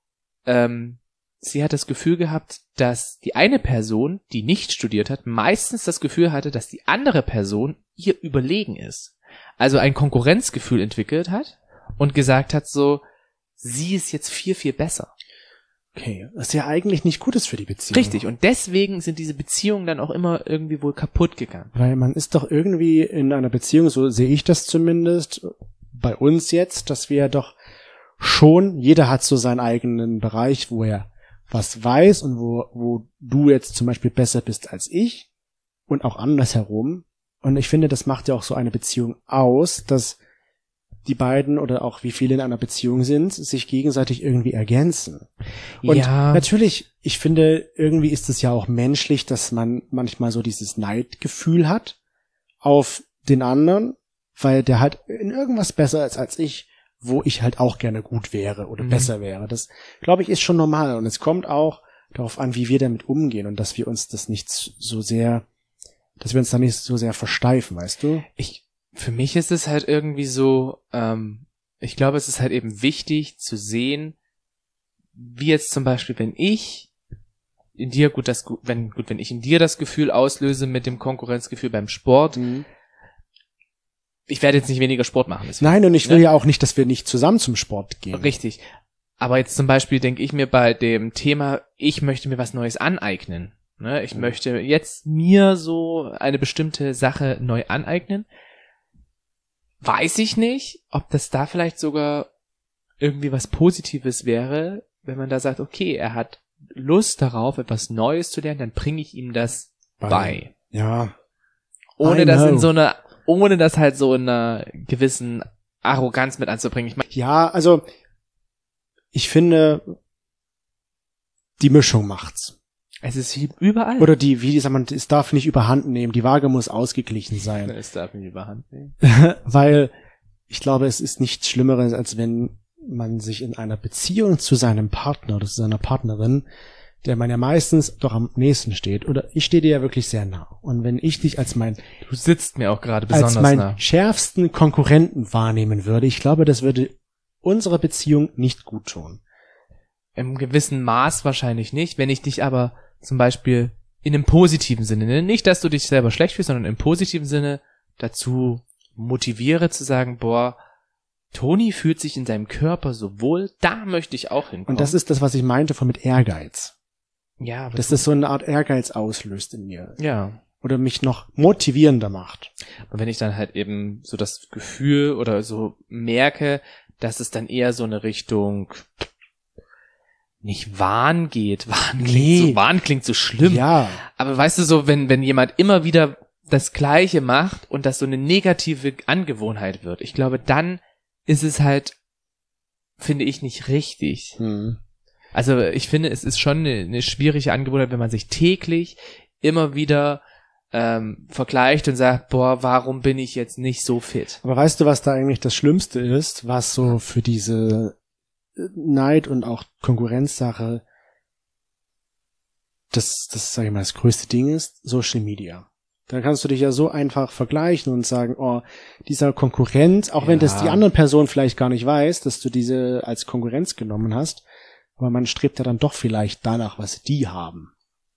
sie hat das Gefühl gehabt, dass die eine Person, die nicht studiert hat, meistens das Gefühl hatte, dass die andere Person ihr überlegen ist. Also ein Konkurrenzgefühl entwickelt hat und gesagt hat so, sie ist jetzt viel, viel besser. Okay, was ja eigentlich nicht gut ist für die Beziehung. Richtig, und deswegen sind diese Beziehungen dann auch immer irgendwie wohl kaputt gegangen. Weil man ist doch irgendwie in einer Beziehung, so sehe ich das zumindest, bei uns jetzt, dass wir doch schon, jeder hat so seinen eigenen Bereich, wo er was weiß und wo du jetzt zum Beispiel besser bist als ich und auch andersherum. Und ich finde, das macht ja auch so eine Beziehung aus, dass die beiden oder auch wie viele in einer Beziehung sind, sich gegenseitig irgendwie ergänzen. Und Ja. natürlich, ich finde, irgendwie ist es ja auch menschlich, dass man manchmal so dieses Neidgefühl hat auf den anderen, weil der halt in irgendwas besser ist als ich, wo ich halt auch gerne gut wäre oder besser wäre. Das, glaube ich, ist schon normal. Und es kommt auch darauf an, wie wir damit umgehen und dass wir uns das nicht so sehr, dass wir uns da nicht so sehr versteifen, weißt du? Für mich ist es halt irgendwie so, ich glaube, es ist halt eben wichtig zu sehen, wie jetzt zum Beispiel, wenn ich in dir wenn ich in dir das Gefühl auslöse mit dem Konkurrenzgefühl beim Sport, ich werde jetzt nicht weniger Sport machen. Deswegen, Nein, und ich will ja auch nicht, dass wir nicht zusammen zum Sport gehen. Richtig. Aber jetzt zum Beispiel denke ich mir bei dem Thema, ich möchte mir was Neues aneignen. Ne? Ich möchte jetzt mir so eine bestimmte Sache neu aneignen. Weiß ich nicht, ob das da vielleicht sogar irgendwie was Positives wäre, wenn man da sagt, okay, er hat Lust darauf, etwas Neues zu lernen, dann bringe ich ihm das bei. Ja. Ohne I das know. ohne das halt so in einer gewissen Arroganz mit anzubringen. Ich meine, Ja, also ich finde, die Mischung macht's. es ist wie überall. Oder wie sagt man, es darf nicht überhand nehmen, die Waage muss ausgeglichen sein. Es darf nicht überhand nehmen. Weil ich glaube, es ist nichts Schlimmeres, als wenn man sich in einer Beziehung zu seinem Partner oder zu seiner Partnerin, der man ja meistens doch am nächsten steht, oder ich stehe dir ja wirklich sehr nah. Und wenn ich dich als Du sitzt mir auch gerade besonders als meinen nah. schärfsten Konkurrenten wahrnehmen würde, ich glaube, das würde unserer Beziehung nicht gut tun. Im gewissen Maß wahrscheinlich nicht. Wenn ich dich aber zum Beispiel in einem positiven Sinne, ne? Nicht, dass du dich selber schlecht fühlst, sondern im positiven Sinne dazu motiviere zu sagen, boah, Toni fühlt sich in seinem Körper so wohl, da möchte ich auch hinkommen. Und das ist das, was ich meinte von mit Ehrgeiz. ja, aber Dass das so eine Art Ehrgeiz auslöst in mir. ja. oder mich noch motivierender macht. Und wenn ich dann halt eben so das Gefühl oder so merke, dass es dann eher so eine Richtung nicht Wahn geht. Wahn klingt so schlimm. Ja. Aber weißt du so, wenn jemand immer wieder das Gleiche macht und das so eine negative Angewohnheit wird, ich glaube, dann ist es halt, finde ich, nicht richtig. Also ich finde, es ist schon eine schwierige Angewohnheit, wenn man sich täglich immer wieder vergleicht und sagt, boah, warum bin ich jetzt nicht so fit? Aber weißt du, was da eigentlich das Schlimmste ist, was so für diese Neid und auch Konkurrenzsache das sag ich mal, das größte Ding ist? Social Media. Dann kannst du dich ja so einfach vergleichen und sagen, oh, dieser Konkurrent, auch wenn das die andere Person vielleicht gar nicht weiß, dass du diese als Konkurrenz genommen hast, aber man strebt ja dann doch vielleicht danach, was die haben.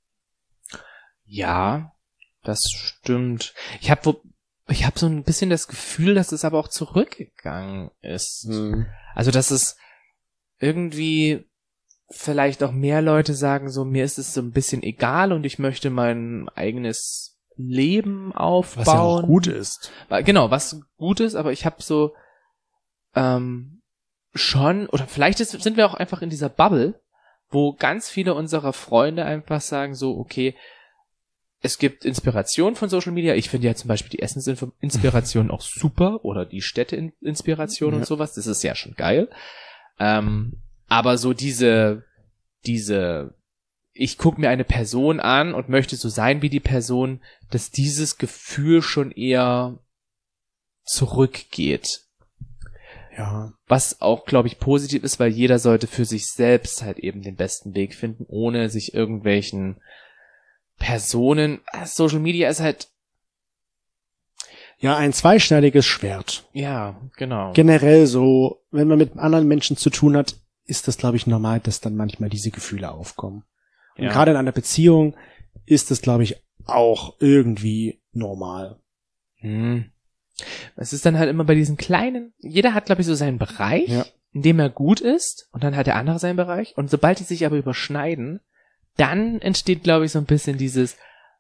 Ja, das stimmt. Ich hab so ein bisschen das Gefühl, dass es aber auch zurückgegangen ist. Also, dass es irgendwie vielleicht auch mehr Leute sagen, so, mir ist es so ein bisschen egal und ich möchte mein eigenes Leben aufbauen. Was ja auch gut ist. Genau, was gut ist, aber ich habe so schon, oder vielleicht sind wir auch einfach in dieser Bubble, wo ganz viele unserer Freunde einfach sagen so, okay, es gibt Inspiration von Social Media. Ich finde ja zum Beispiel die Essensinspiration auch super oder die Städteinspiration und sowas. Das ist ja schon geil. Aber so diese, ich gucke mir eine Person an und möchte so sein wie die Person, dass dieses Gefühl schon eher zurückgeht. Ja. Was auch, glaube ich, positiv ist, weil jeder sollte für sich selbst halt eben den besten Weg finden, ohne sich irgendwelchen Personen. Social Media ist halt ja ein zweischneidiges Schwert. Ja, genau. Generell so, wenn man mit anderen Menschen zu tun hat, ist das, glaube ich, normal, dass dann manchmal diese Gefühle aufkommen. Und gerade in einer Beziehung ist das, glaube ich, auch irgendwie normal. Es ist dann halt immer bei diesen kleinen, jeder hat, glaube ich, so seinen Bereich, in dem er gut ist, und dann hat der andere seinen Bereich. Und sobald die sich aber überschneiden, dann entsteht, glaube ich, so ein bisschen dieses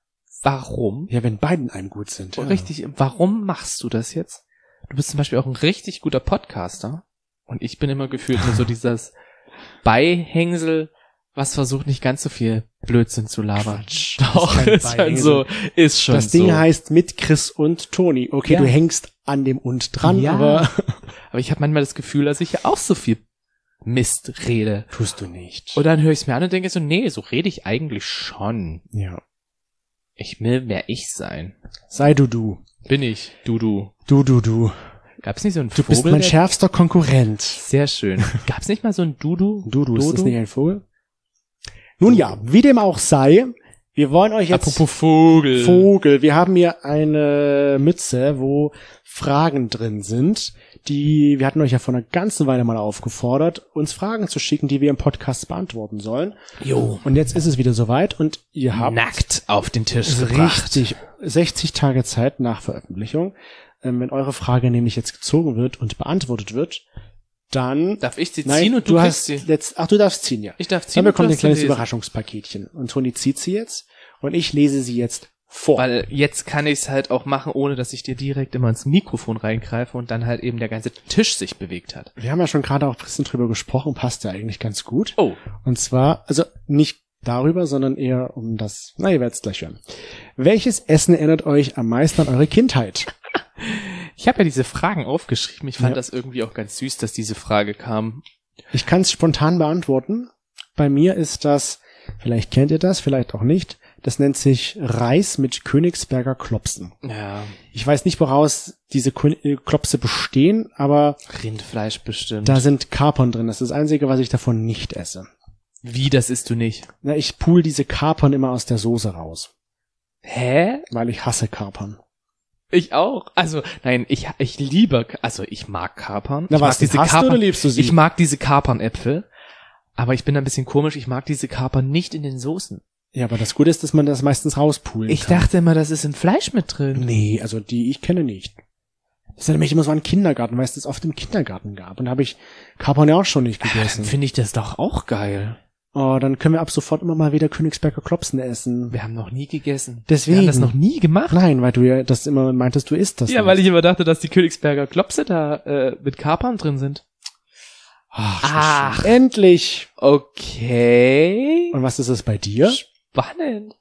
Warum? Ja, wenn beiden einem gut sind. Ja. Richtig, warum machst du das jetzt? Du bist zum Beispiel auch ein richtig guter Podcaster. Und ich bin immer gefühlt nur so dieses Beihängsel, was versucht nicht ganz so viel Blödsinn zu labern. Quatsch, Doch, ist halt so, ist schon so. Das Ding heißt mit Chris und Toni. Okay, du hängst an dem und dran, aber ich habe manchmal das Gefühl, dass ich ja auch so viel Mist rede. Tust du nicht. Und dann höre ich es mir an und denke so, nee, so rede ich eigentlich schon. Ja. Ich will mehr ich sein. Sei du. Bin ich, du. Du. Gab's nicht so einen Du Vogel? bist mein schärfster Konkurrent. Sehr schön. Gab's nicht mal so einen Dudu? Dudu, ist das nicht ein Vogel? Nun ja, wie dem auch sei, wir wollen euch jetzt... Apropos Vogel. Wir haben hier eine Mütze, wo Fragen drin sind, wir hatten euch ja vor einer ganzen Weile mal aufgefordert, uns Fragen zu schicken, die wir im Podcast beantworten sollen. Jo. Und jetzt ist es wieder soweit und ihr habt... Nackt auf den Tisch gebracht. Richtig, 60 Tage Zeit nach Veröffentlichung. Wenn eure Frage nämlich jetzt gezogen wird und beantwortet wird, dann... Darf ich sie ziehen und du kriegst sie? Du darfst ziehen, ja. Ich darf ziehen. Dann bekommt ihr ein kleines Überraschungspaketchen. Und Toni zieht sie jetzt und ich lese sie jetzt vor. Weil jetzt kann ich es halt auch machen, ohne dass ich dir direkt immer ins Mikrofon reingreife und dann halt eben der ganze Tisch sich bewegt hat. Wir haben ja schon gerade auch ein bisschen drüber gesprochen, passt ja eigentlich ganz gut. Oh. Und zwar, also nicht darüber, sondern eher um das... Na, ihr werdet es gleich hören. Welches Essen erinnert euch am meisten an eure Kindheit? Ich habe ja diese Fragen aufgeschrieben. Ich fand das irgendwie auch ganz süß, dass diese Frage kam. Ich kann es spontan beantworten. Bei mir ist das, vielleicht kennt ihr das, vielleicht auch nicht, das nennt sich Reis mit Königsberger Klopsen. Ja. Ich weiß nicht, woraus diese Klopse bestehen, aber Rindfleisch bestimmt. da sind Kapern drin. Das ist das Einzige, was ich davon nicht esse. Wie, das isst du nicht? Na, ich pool diese Kapern immer aus der Soße raus. Hä? Weil ich hasse Kapern. Ich auch. Also, nein, ich mag Kapern. Na, was, diese hast du oder liebst du sie? Ich mag diese Kapernäpfel. Aber ich bin ein bisschen komisch, ich mag diese Kapern nicht in den Soßen. Ja, aber das Gute ist, dass man das meistens rauspulen kann. Ich dachte immer, das ist im Fleisch mit drin. Nee, also die ich kenne nicht. Das ist ja nämlich immer so ein Kindergarten, weil es das oft im Kindergarten gab. Und da habe ich Kapern ja auch schon nicht gegessen. Dann finde ich das doch auch geil. Oh, dann können wir ab sofort immer mal wieder Königsberger Klopsen essen. Wir haben noch nie gegessen. Deswegen. Wir haben das noch nie gemacht. Nein, weil du ja das immer meintest, du isst das. Ja, nicht. weil ich immer dachte, dass die Königsberger Klopse da mit Kapern drin sind. Ach. Endlich. Okay. Und was ist das bei dir? Spannend.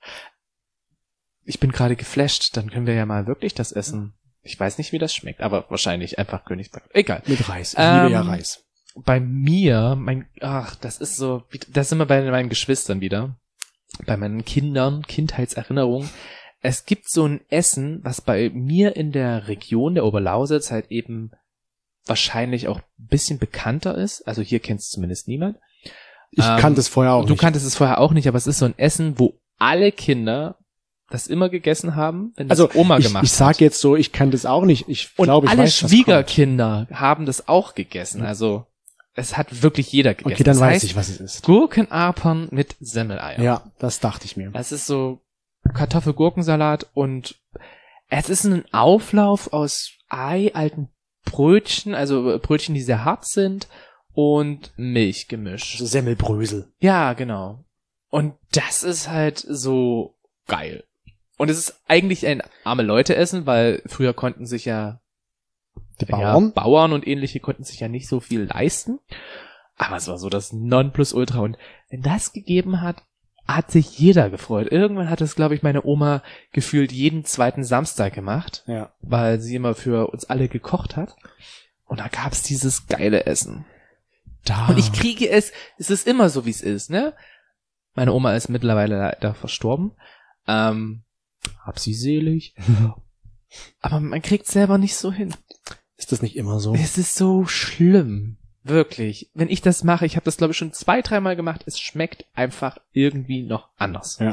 Ich bin gerade geflasht. Dann können wir ja mal wirklich das essen. Ich weiß nicht, wie das schmeckt, aber wahrscheinlich einfach Königsberger. Egal. Mit Reis. Ich liebe ja Reis. Bei mir, das ist so, das sind wir bei meinen Geschwistern wieder. Bei meinen Kindern, Kindheitserinnerungen. Es gibt so ein Essen, was bei mir in der Region der Oberlausitz halt eben wahrscheinlich auch ein bisschen bekannter ist. Also hier kennt es zumindest niemand. Ich kannte es vorher auch nicht. Du kanntest es vorher auch nicht, aber es ist so ein Essen, wo alle Kinder das immer gegessen haben, wenn das Oma gemacht hat. Ich sag jetzt so, ich kannte es auch nicht. Ich glaube, ich alle weiß, was Schwiegerkinder haben das auch gegessen. Also es hat wirklich jeder gegessen. Okay, dann das weiß heißt, ich, was es ist. Gurkenapern mit Semmeleier. Ja, das dachte ich mir. Das ist so Kartoffel-Gurkensalat und es ist ein Auflauf aus Ei, alten Brötchen, also Brötchen, die sehr hart sind und Milchgemisch. So Semmelbrösel. Ja, genau. Und das ist halt so geil. Und es ist eigentlich ein arme Leute essen, weil früher konnten sich ja Die Bauern. Bauern und ähnliche konnten sich ja nicht so viel leisten. Aber es war so das Nonplusultra. Und wenn das gegeben hat, hat sich jeder gefreut. Irgendwann hat es, glaube ich, meine Oma gefühlt jeden zweiten Samstag gemacht, Ja. weil sie immer für uns alle gekocht hat. Und da gab's dieses geile Essen. Und ich kriege es ist immer so, wie es ist, ne? Meine Oma ist mittlerweile leider verstorben. Hab sie selig. Aber man kriegt selber nicht so hin. Ist das nicht immer so? Es ist so schlimm. Wirklich. Wenn ich das mache, ich habe das glaube ich schon 2-3 Mal gemacht, es schmeckt einfach irgendwie noch anders. Ja.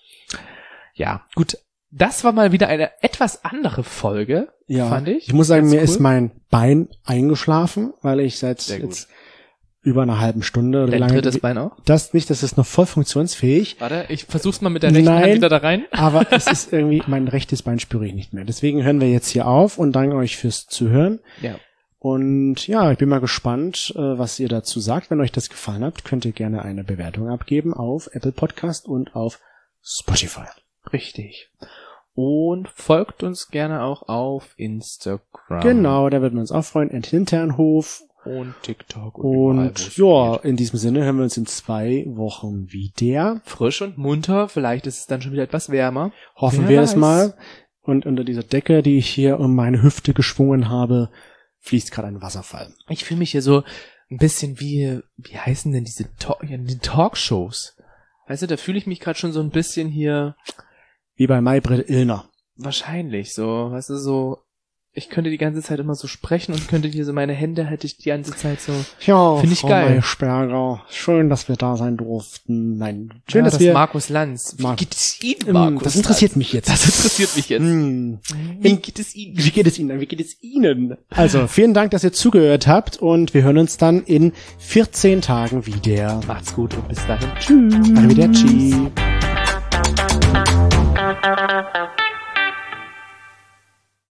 Ja, gut. Das war mal wieder eine etwas andere Folge, Ja. fand ich. Ich muss sagen, Ganz mir cool. ist mein Bein eingeschlafen, weil ich seit Sehr gut. jetzt über einer halben Stunde oder wie Dein lange drittes Bein auch? das ist noch voll funktionsfähig. Warte, ich versuch's mal mit der rechten Hand Nein. wieder da rein. Aber es ist irgendwie, mein rechtes Bein spüre ich nicht mehr. Deswegen hören wir jetzt hier auf und danke euch fürs Zuhören. Ja. Und ja, ich bin mal gespannt, was ihr dazu sagt. Wenn euch das gefallen hat, könnt ihr gerne eine Bewertung abgeben auf Apple Podcast und auf Spotify. Richtig. Und folgt uns gerne auch auf Instagram. Genau, da würden wir uns auch freuen. Hinternhof. Und TikTok. überall, wo Und es ja, geht. in diesem Sinne hören wir uns in 2 Wochen wieder. Frisch und munter. Vielleicht ist es dann schon wieder etwas wärmer. Hoffen Wer wir es weiß. mal. Und unter dieser Decke, die ich hier um meine Hüfte geschwungen habe, fließt gerade ein Wasserfall. Ich fühle mich hier so ein bisschen wie heißen denn diese die Talkshows? Weißt du, da fühle ich mich gerade schon so ein bisschen hier Wie bei Maybrit Illner. wahrscheinlich so, weißt du, so ich könnte die ganze Zeit immer so sprechen und könnte hier so meine Hände hätte ich die ganze Zeit so. Ja, Find ich Frau geil. Maischberger, schön, dass wir da sein durften. Nein, schön, Ja, dass das wir... Markus Lanz. Wie Mar- geht es Ihnen, Markus? das interessiert mich jetzt. Das interessiert mich jetzt. Wie geht es Ihnen? Wie geht es Ihnen? Wie geht es Ihnen? Also, vielen Dank, dass ihr zugehört habt und wir hören uns dann in 14 Tagen wieder. Macht's gut und bis dahin. Tschüss. Arrivederci.